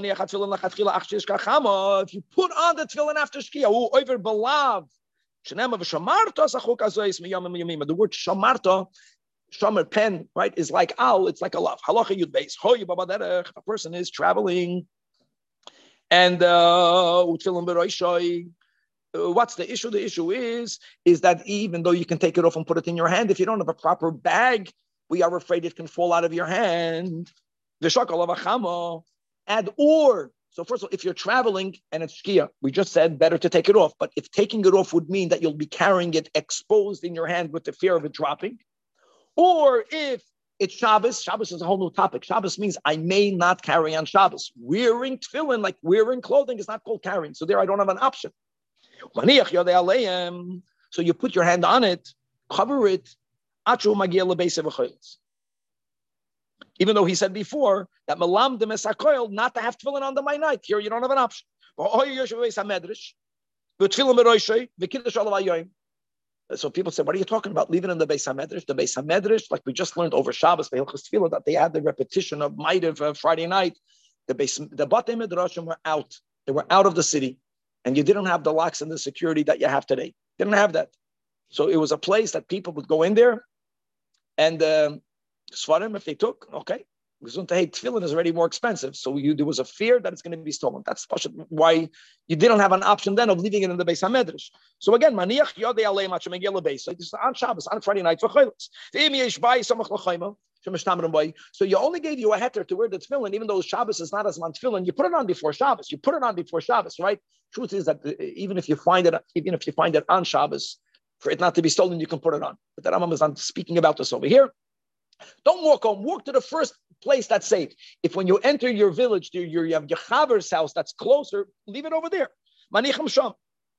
put on the tefillin after Shkia, over belav, the word shamarta, shamar pen, right, is like al, it's like a love. Halacha yud beis. If a person is traveling and uh, what's the issue? The issue is, is that even though you can take it off and put it in your hand, if you don't have a proper bag, we are afraid it can fall out of your hand. The shakal of achama. And or, so first of all, if you're traveling and it's shkia, we just said better to take it off. But if taking it off would mean that you'll be carrying it exposed in your hand with the fear of it dropping, or if it's Shabbos, Shabbos is a whole new topic. Shabbos means I may not carry on Shabbos. Wearing tefillin, like wearing clothing, is not called carrying. So there I don't have an option. So you put your hand on it, cover it, even though he said before that malam de mesakoil not to have tefillin on the my night. Here you don't have an option. So people say, what are you talking about? Leaving in the Beis HaMedrash. The Beis HaMedrash, like we just learned over Shabbos, that they had the repetition of Maidav uh, Friday night. The Beis, the Batei Midrashim were out. They were out of the city. And you didn't have the locks and the security that you have today. Didn't have that. So it was a place that people would go in there and um, Svarim, if they took, okay, tefillin is already more expensive. So you, there was a fear that it's going to be stolen. That's why you didn't have an option then of leaving it in the Beis HaMedrash. So again, maniach yodei alei machem megel beis. So it's on Shabbos, on Friday night for chaylos. So you only gave you a heter to wear the tefillin, even though Shabbos is not as man tefillin. You put it on before Shabbos. You put it on before Shabbos, right? Truth is that even if you find it, even if you find it on Shabbos, for it not to be stolen, you can put it on. But the Rambam is not speaking about this over here. Don't walk home. Walk to the first place that's safe. If when you enter your village, you, you have your chaver's house that's closer, leave it over there. Manicham sham.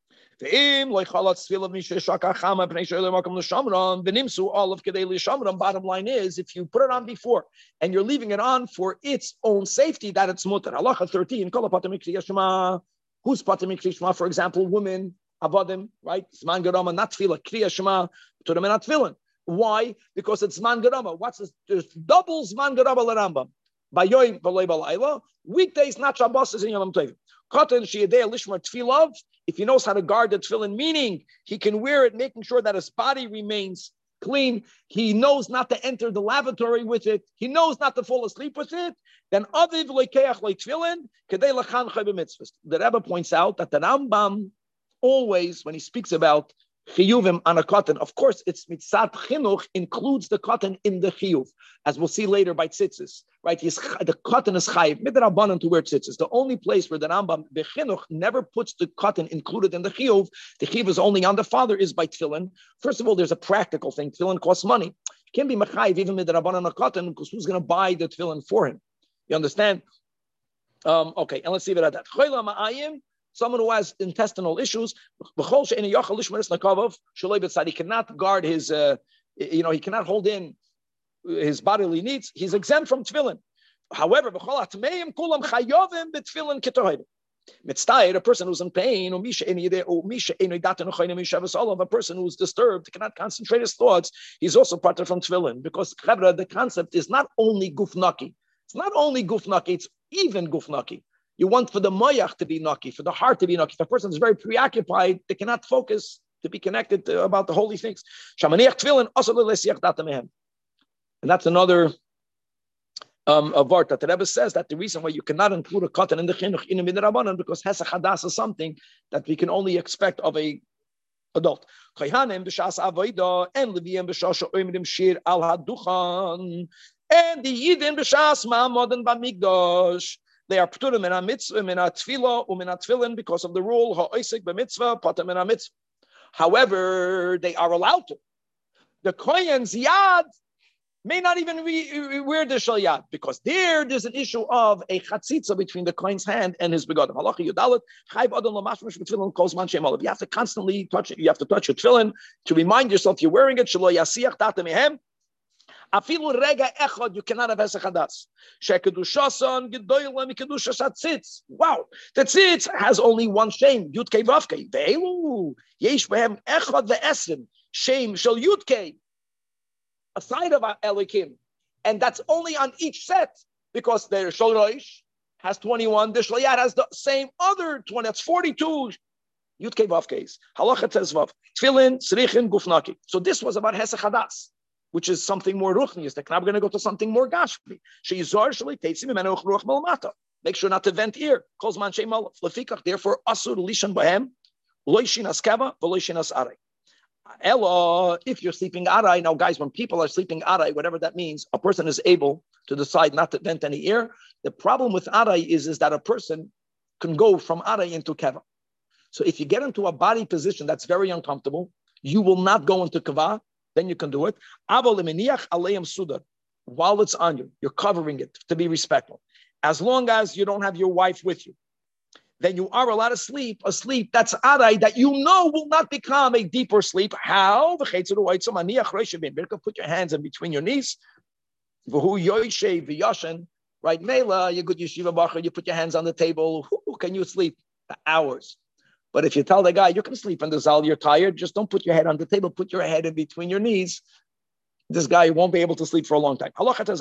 Bottom line is, if you put it on before and you're leaving it on for its own safety, that it's mutar. Halacha thirteen. Who's pater mikri shema? For example, women, avadim, right? Zman garama, not tefillah, kriya shema, to them not tefillin. Why? Because it's Zman Garama. What's this? There's double Zman Garama l'Rambam. Bayoim v'loi b'layla. Weekdays, not Shabbos, is in Yom Tovim. Katan she'yadei lishmar tefillah. If he knows how to guard the tefillin, meaning he can wear it, making sure that his body remains clean. He knows not to enter the lavatory with it. He knows not to fall asleep with it. Then aviv loikeach loitfilin kedei lachanchei b'mitzvahs. The Rebbe points out that the Rambam always, when he speaks about chiyuvim on a cotton, of course, it's mitzat chinuch includes the cotton in the chiyuv, as we'll see later by tzitzis, right? He's, the cotton is chayiv midrabanan to wear tzitzis. The only place where the Rambam bechinuch never puts the cotton included in the chiyuv, the chiyuv is only on the father, is by tefillin. First of all, there's a practical thing. Tefillin costs money. You can't be mechayiv even midrabanan on a cotton because who's going to buy the tefillin for him? You understand? Um, okay, and let's see about that. Choyla ma'ayim. Someone who has intestinal issues, he cannot guard his, uh, you know, he cannot hold in his bodily needs. He's exempt from tefillin. However, a person who's in pain, a person who's disturbed, cannot concentrate his thoughts, he's also parted from tefillin. Because the concept is not only gufnaki. It's not only gufnaki, it's even gufnaki. You want for the moyach to be naki, for the heart to be naki. If a person is very preoccupied, they cannot focus to be connected to, about the holy things. And that's another um, a vart that the Rebbe says that the reason why you cannot include a cotton in the chinuch in the midrabanan because hesach hadas is something that we can only expect of a adult. And the yidin b'shas ma'amod and b'migdosh. They are pturim in a mitzvah, in a tefillah, um in a tefillin because of the rule ha'oisik b'mitzvah, patam in a mitzvah. However, they are allowed to. The kohen's yad may not even re- wear the shal yad because there, there's an issue of a chatzitza between the kohen's hand and his begadim. Halacha yudalet chayv adam lamashmish b'tefillin kol zman she'em olav. You have to constantly touch it. You have to touch your tefillin to remind yourself you're wearing it. Shelo yasiach data mehem. Afilu rega echad, you cannot have hesach hadas. Shekedushasan gedoyle mikedushas hatzitz. Wow, the tzitz has only one shame. Yudkei vavkei. Ve'elu yesh behem echad ve'esrim shame shel yudkei. A side of Elikim, and that's only on each set because the shel roish has twenty-one. The shlayat has the same other twenty. That's forty-two. Yudkei vavkeis. Halacha says vav. Tefillin srichin gufnaki. So this was about hesach hadas, which is something more ruchniistic. Now we're going to go to something more gashmi. Make sure not to vent ear. Therefore, asur lishan bahem, loishin askeva, v'loishin asaray. Ella, if you're sleeping aray, now guys, when people are sleeping aray, whatever that means, a person is able to decide not to vent any ear. The problem with aray is, is that a person can go from aray into keva. So if you get into a body position that's very uncomfortable, you will not go into keva. Then you can do it. While it's on you, you're covering it to be respectful. As long as you don't have your wife with you, then you are allowed to sleep a sleep that's aray that you know will not become a deeper sleep. How? Put your hands in between your knees. Right, Mela, you're good yeshiva bacher. You put your hands on the table. Who can you sleep hours? But if you tell the guy, you can sleep in the zal, you're tired, just don't put your head on the table, put your head in between your knees. This guy won't be able to sleep for a long time.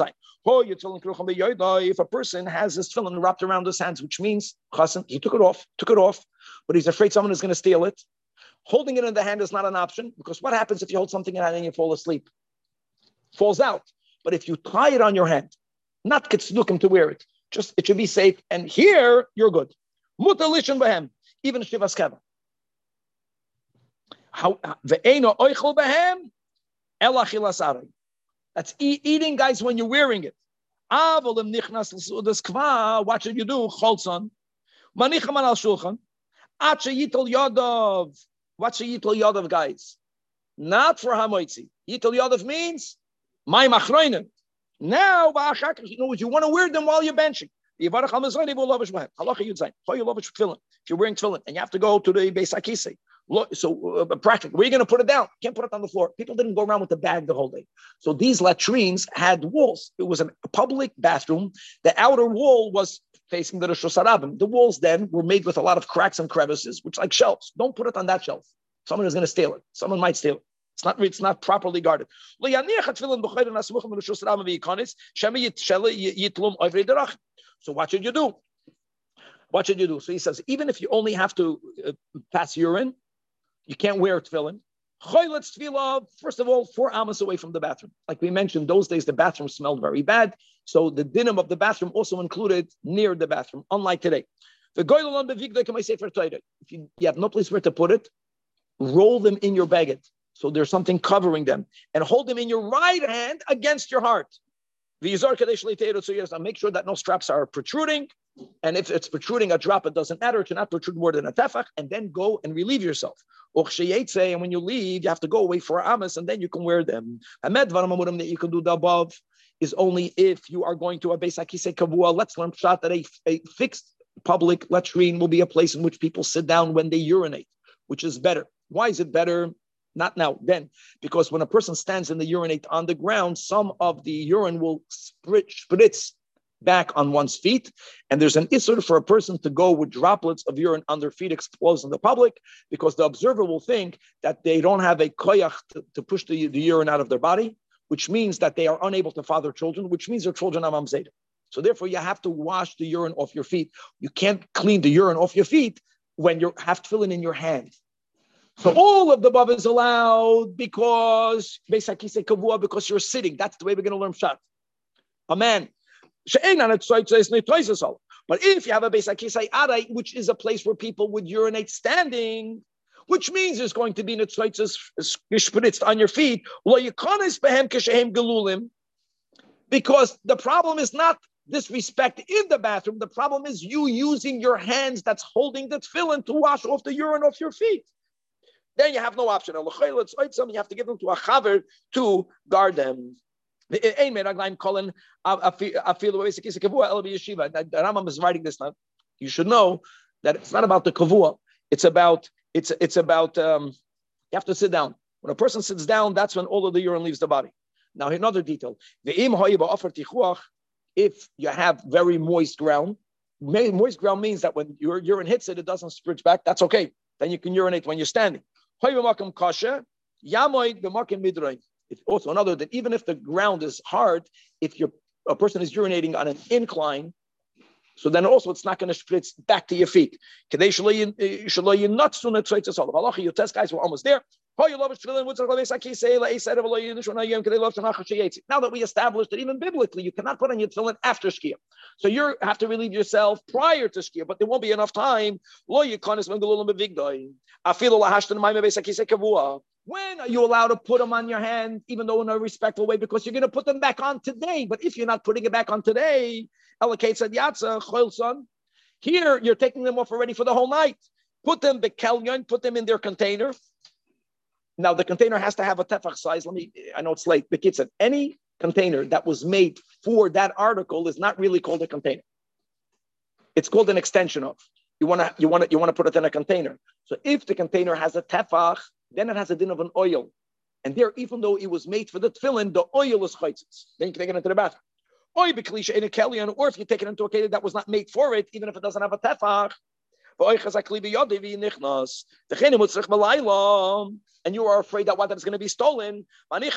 If a person has his tefillin wrapped around his hands, which means, he took it off, took it off, but he's afraid someone is going to steal it. Holding it in the hand is not an option, because what happens if you hold something in the hand and you fall asleep? Falls out. But if you tie it on your hand, not ketzdukim to wear it, just it should be safe. And here, you're good. Mutalishin bahem. Even Shivas Keva. How ve'eno oichel behem ela chilas aray. That's e- eating, guys, when you're wearing it. Avolim nichnas l'sudas kva. What should you do? Cholson. Manicham al shulchan. Ache yitel yodov. What should yitel yodov, guys? Not for hamoitzi. Yitel yodov means my machroinen. Now, you know what? You want to wear them while you're benching. If you're wearing tefillin and you have to go to the Beis HaKisei, so uh, practically, where are you going to put it down? You can't put it on the floor. People didn't go around with the bag the whole day. So these latrines had walls. It was a public bathroom. The outer wall was facing the Rosh Hashanah. The walls then were made with a lot of cracks and crevices, which like shelves. Don't put it on that shelf. Someone is going to steal it. Someone might steal it. It's not, it's not properly guarded. So what should you do? What should you do? So he says, even if you only have to uh, pass urine, you can't wear tefillin. Choyletz tefillah, first of all, four amos away from the bathroom. Like we mentioned, those days the bathroom smelled very bad. So the dinim of the bathroom also included near the bathroom, unlike today. If you, you have no place where to put it, roll them in your baguette. So there's something covering them. And hold them in your right hand against your heart. So you have to make sure that no straps are protruding. And if it's protruding a drop, it doesn't matter. It should not protrude more than a tefach. And then go and relieve yourself. And when you leave, you have to go away for amas, and then you can wear them. That you can do the above is only if you are going to a Beis HaKisei Kavua. Let's learn shot that a, a fixed public latrine will be a place in which people sit down when they urinate, which is better. Why is it better? Not now, then. Because when a person stands in the urinate on the ground, some of the urine will spritz back on one's feet, and there's an issur for a person to go with droplets of urine on their feet exposed in the public, because the observer will think that they don't have a koyach to, to push the, the urine out of their body, which means that they are unable to father children, which means their children are mamzeda. So therefore, you have to wash the urine off your feet. You can't clean the urine off your feet when you have tefillin in your hand. So all of the above is allowed because Beis HaKisei Kavua, because you're sitting. That's the way we're going to learn pshat. Amen. But if you have a Beis HaKisei Arai, which is a place where people would urinate standing, which means there's going to be netzoitzes gespritzt on your feet, because the problem is not disrespect in the bathroom. The problem is you using your hands that's holding the tefillin to wash off the urine off your feet. Then you have no option. You have to give them to a chaver to guard them. The Rambam is writing this now. You should know that it's not about the kavua. It's about it's it's about um, you have to sit down. When a person sits down, that's when all of the urine leaves the body. Now, another detail: if you have very moist ground, moist ground means that when your urine hits it, it doesn't spritz back. That's okay. Then you can urinate when you're standing. It's also another that even if the ground is hard, if you're, a person is urinating on an incline, so then also it's not going to spritz back to your feet. Now that we established that even biblically, you cannot put on your tefillin after Shkia. So you have to relieve yourself prior to Shkia, but there won't be enough time. When are you allowed to put them on your hand, even though in a respectful way, because you're going to put them back on today? But if you're not putting it back on today, here you're taking them off already for the whole night. Put them bekelyon, put them in their container. Now the container has to have a tefach size. Let me, I know it's late, but kids said any container that was made for that article is not really called a container. It's called an extension of. You want to, you want to, you want to put it in a container. So if the container has a tefach, then it has a din of an oil. And there, even though it was made for the tefillin, the oil is chaytzitz. Then you can take it into the bathroom. Or if you take it into a case that was not made for it, even if it doesn't have a tefach, and you are afraid that what that is going to be stolen. Guys,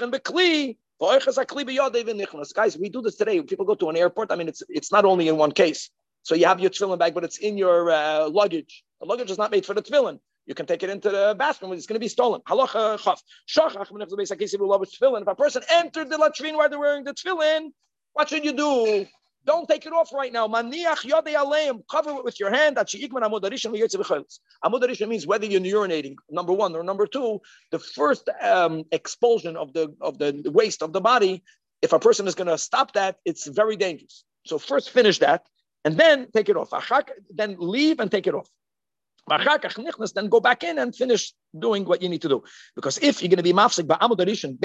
we do this today. When people go to an airport, I mean, it's it's not only in one case. So you have your tefillin bag, but it's in your uh, luggage. The luggage is not made for the tefillin. You can take it into the bathroom when it's going to be stolen. Halacha chaf. If a person entered the latrine while they're wearing the tefillin, what should you do? Don't take it off right now. Maniach yodei aleim. Cover it with your hand. Amud harishon means whether you're urinating, number one, or number two, the first um, expulsion of the of the waste of the body, if a person is going to stop that, it's very dangerous. So first finish that, and then take it off. Then leave and take it off. Then go back in and finish doing what you need to do. Because if you're going to be mafsik by amud harishon,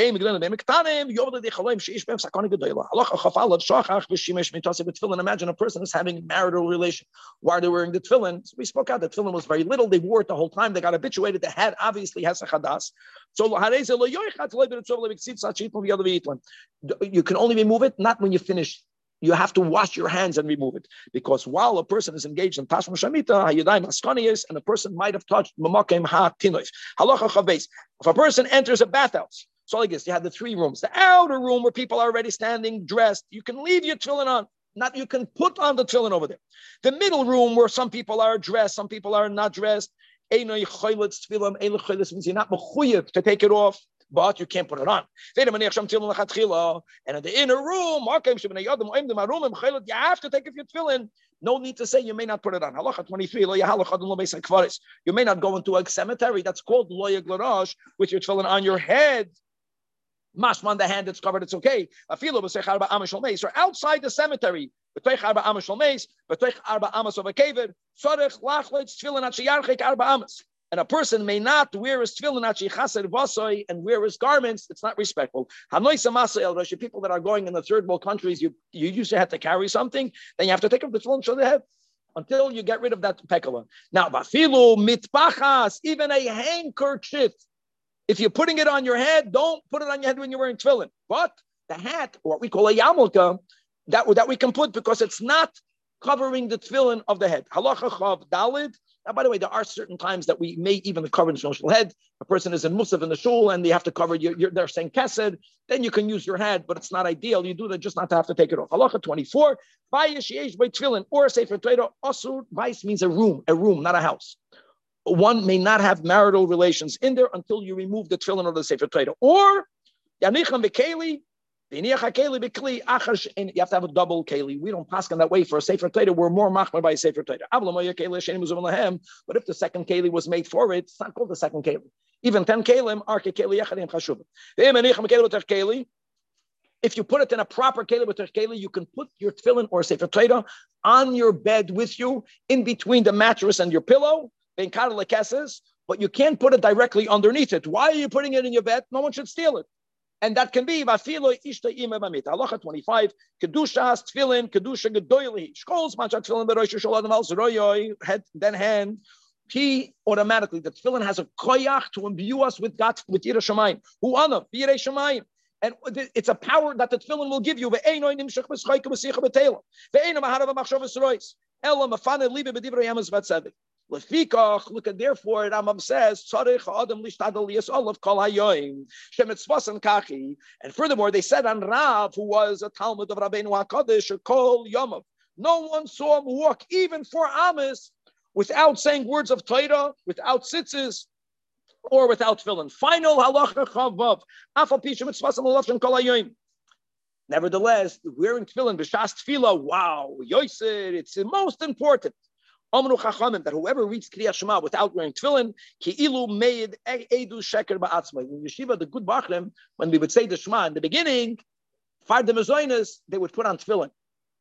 imagine a person is having a marital relation while they're wearing the tefillin. So we spoke out, the tefillin was very little. They wore it the whole time. They got habituated. The head obviously has a chadas. So you can only remove it not when you finish. You have to wash your hands and remove it, because while a person is engaged in tashma shamita, hayadayim askaniyos, and a person might have touched mamakim ha tinoif. Halacha chaves. If a person enters a bathhouse, so like this, you have the three rooms. The outer room where people are already standing, dressed, you can leave your tefillin on. Not you can put on the tefillin over there. The middle room where some people are dressed, some people are not dressed. Einoi choylitz tefillin, ein choylitz means you're not mechuyev to take it off, but you can't put it on. And in the inner room, you have to take off your tefillin. No need to say you may not put it on. Halacha twenty-three, you may not go into a cemetery. That's called loyag l'rosh, with your tefillin on your head. Mashman, the hand that's covered, it's okay. Or outside the cemetery, and a person may not wear his tefillin and wear his garments. It's not respectful. People that are going in the third world countries, you you usually have to carry something, then you have to take off the tefillin, show the head, until you get rid of that pekala. Now, bafilu mitpachas, even a handkerchief. If you're putting it on your head, don't put it on your head when you're wearing tefillin. But the hat, or what we call a yarmulke, that, that we can put because it's not covering the tefillin of the head. Halacha chav dalid. Now, by the way, there are certain times that we may even cover the shul head. A person is in musaf in the shul and they have to cover your, your they're saying kesed. Then you can use your head, but it's not ideal. You do that just not to have to take it off. Halacha twenty-four. Vayish yesh by tefillin or a sefer Torah asur. Vayis means a room, a room, not a house. One may not have marital relations in there until you remove the tefillin of the sefer Torah. Or yanicham bekeli. And you have to have a double keli. We don't pass on that way for a sefer Torah. We're more machmer by a sefer Torah. But if the second keli was made for it, it's not called the second keli. Even ten kelim are keli yachadim chashuv. If you put it in a proper keli with keli, you can put your tefillin or sefer Torah on your bed with you, in between the mattress and your pillow, but you can't put it directly underneath it. Why are you putting it in your bed? No one should steal it. And that can be vafilo ishta ima b'mit. Halacha twenty-five. Kedushas tefillin kedusha gedoyli. Shkols machat tefillin berosh shol adam al zroyoy head then hand. He automatically the tefillin has a koyach to imbue us with God with yirah shamayim. Hu ana yirah shamayim. And it's a power that the tefillin will give you. Ve'einoy nimshach b'schayka b'sicha b'teila. Ve'einoy maharav b'machshav v'srois. Ela mafane libe b'divrei yamas v'tzedek. Lefikach, look at therefore, Rambam says, Adam lishtadal yisolav kol hayoyim shemitzvos kachi. And furthermore, they said on Rav, who was a Talmud of Rabbeinu Hakadosh, kol yomov. No one saw him walk even for Amos without saying words of Torah, without tzitzis, or without tefillin. Final halacha chavav. Afal pi shemitzvos amalafshem kol hayoyim. Nevertheless, wearing tefillin b'shas tefillah, wow, yoiser, it's the most important. Amru Chachamim, that whoever reads Kriyat Shema without wearing tefillin, ki'ilu made edu sheker ba'atzmai. In yeshiva, the good bachrim, when we would say the Shema in the beginning, far the mezoinus, they would put on tefillin.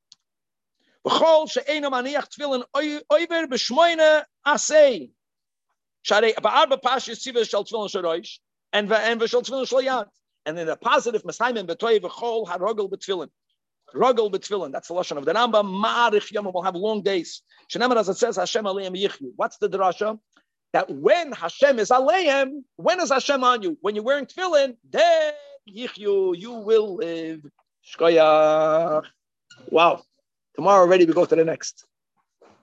V'chol she'ena maniach tefillin oiver b'shmoina asei. Sharei ba'arba pashis tzivah shel tefillin shorosh, and v'shel tefillin shel yad. And in the positive, Mesayim b'toy v'chol harogel b'tefillin. Ruggle betfillin. That's the lashon of the Rambam. Ma'arich yom will have long days. Shenamar, as it says, Hashem aleim yichyu. What's the drasha? That when Hashem is aleim, when is Hashem on you? When you're wearing tefillin, then yichyu, you will live. Shkoyach. Wow. Tomorrow already we go to the next.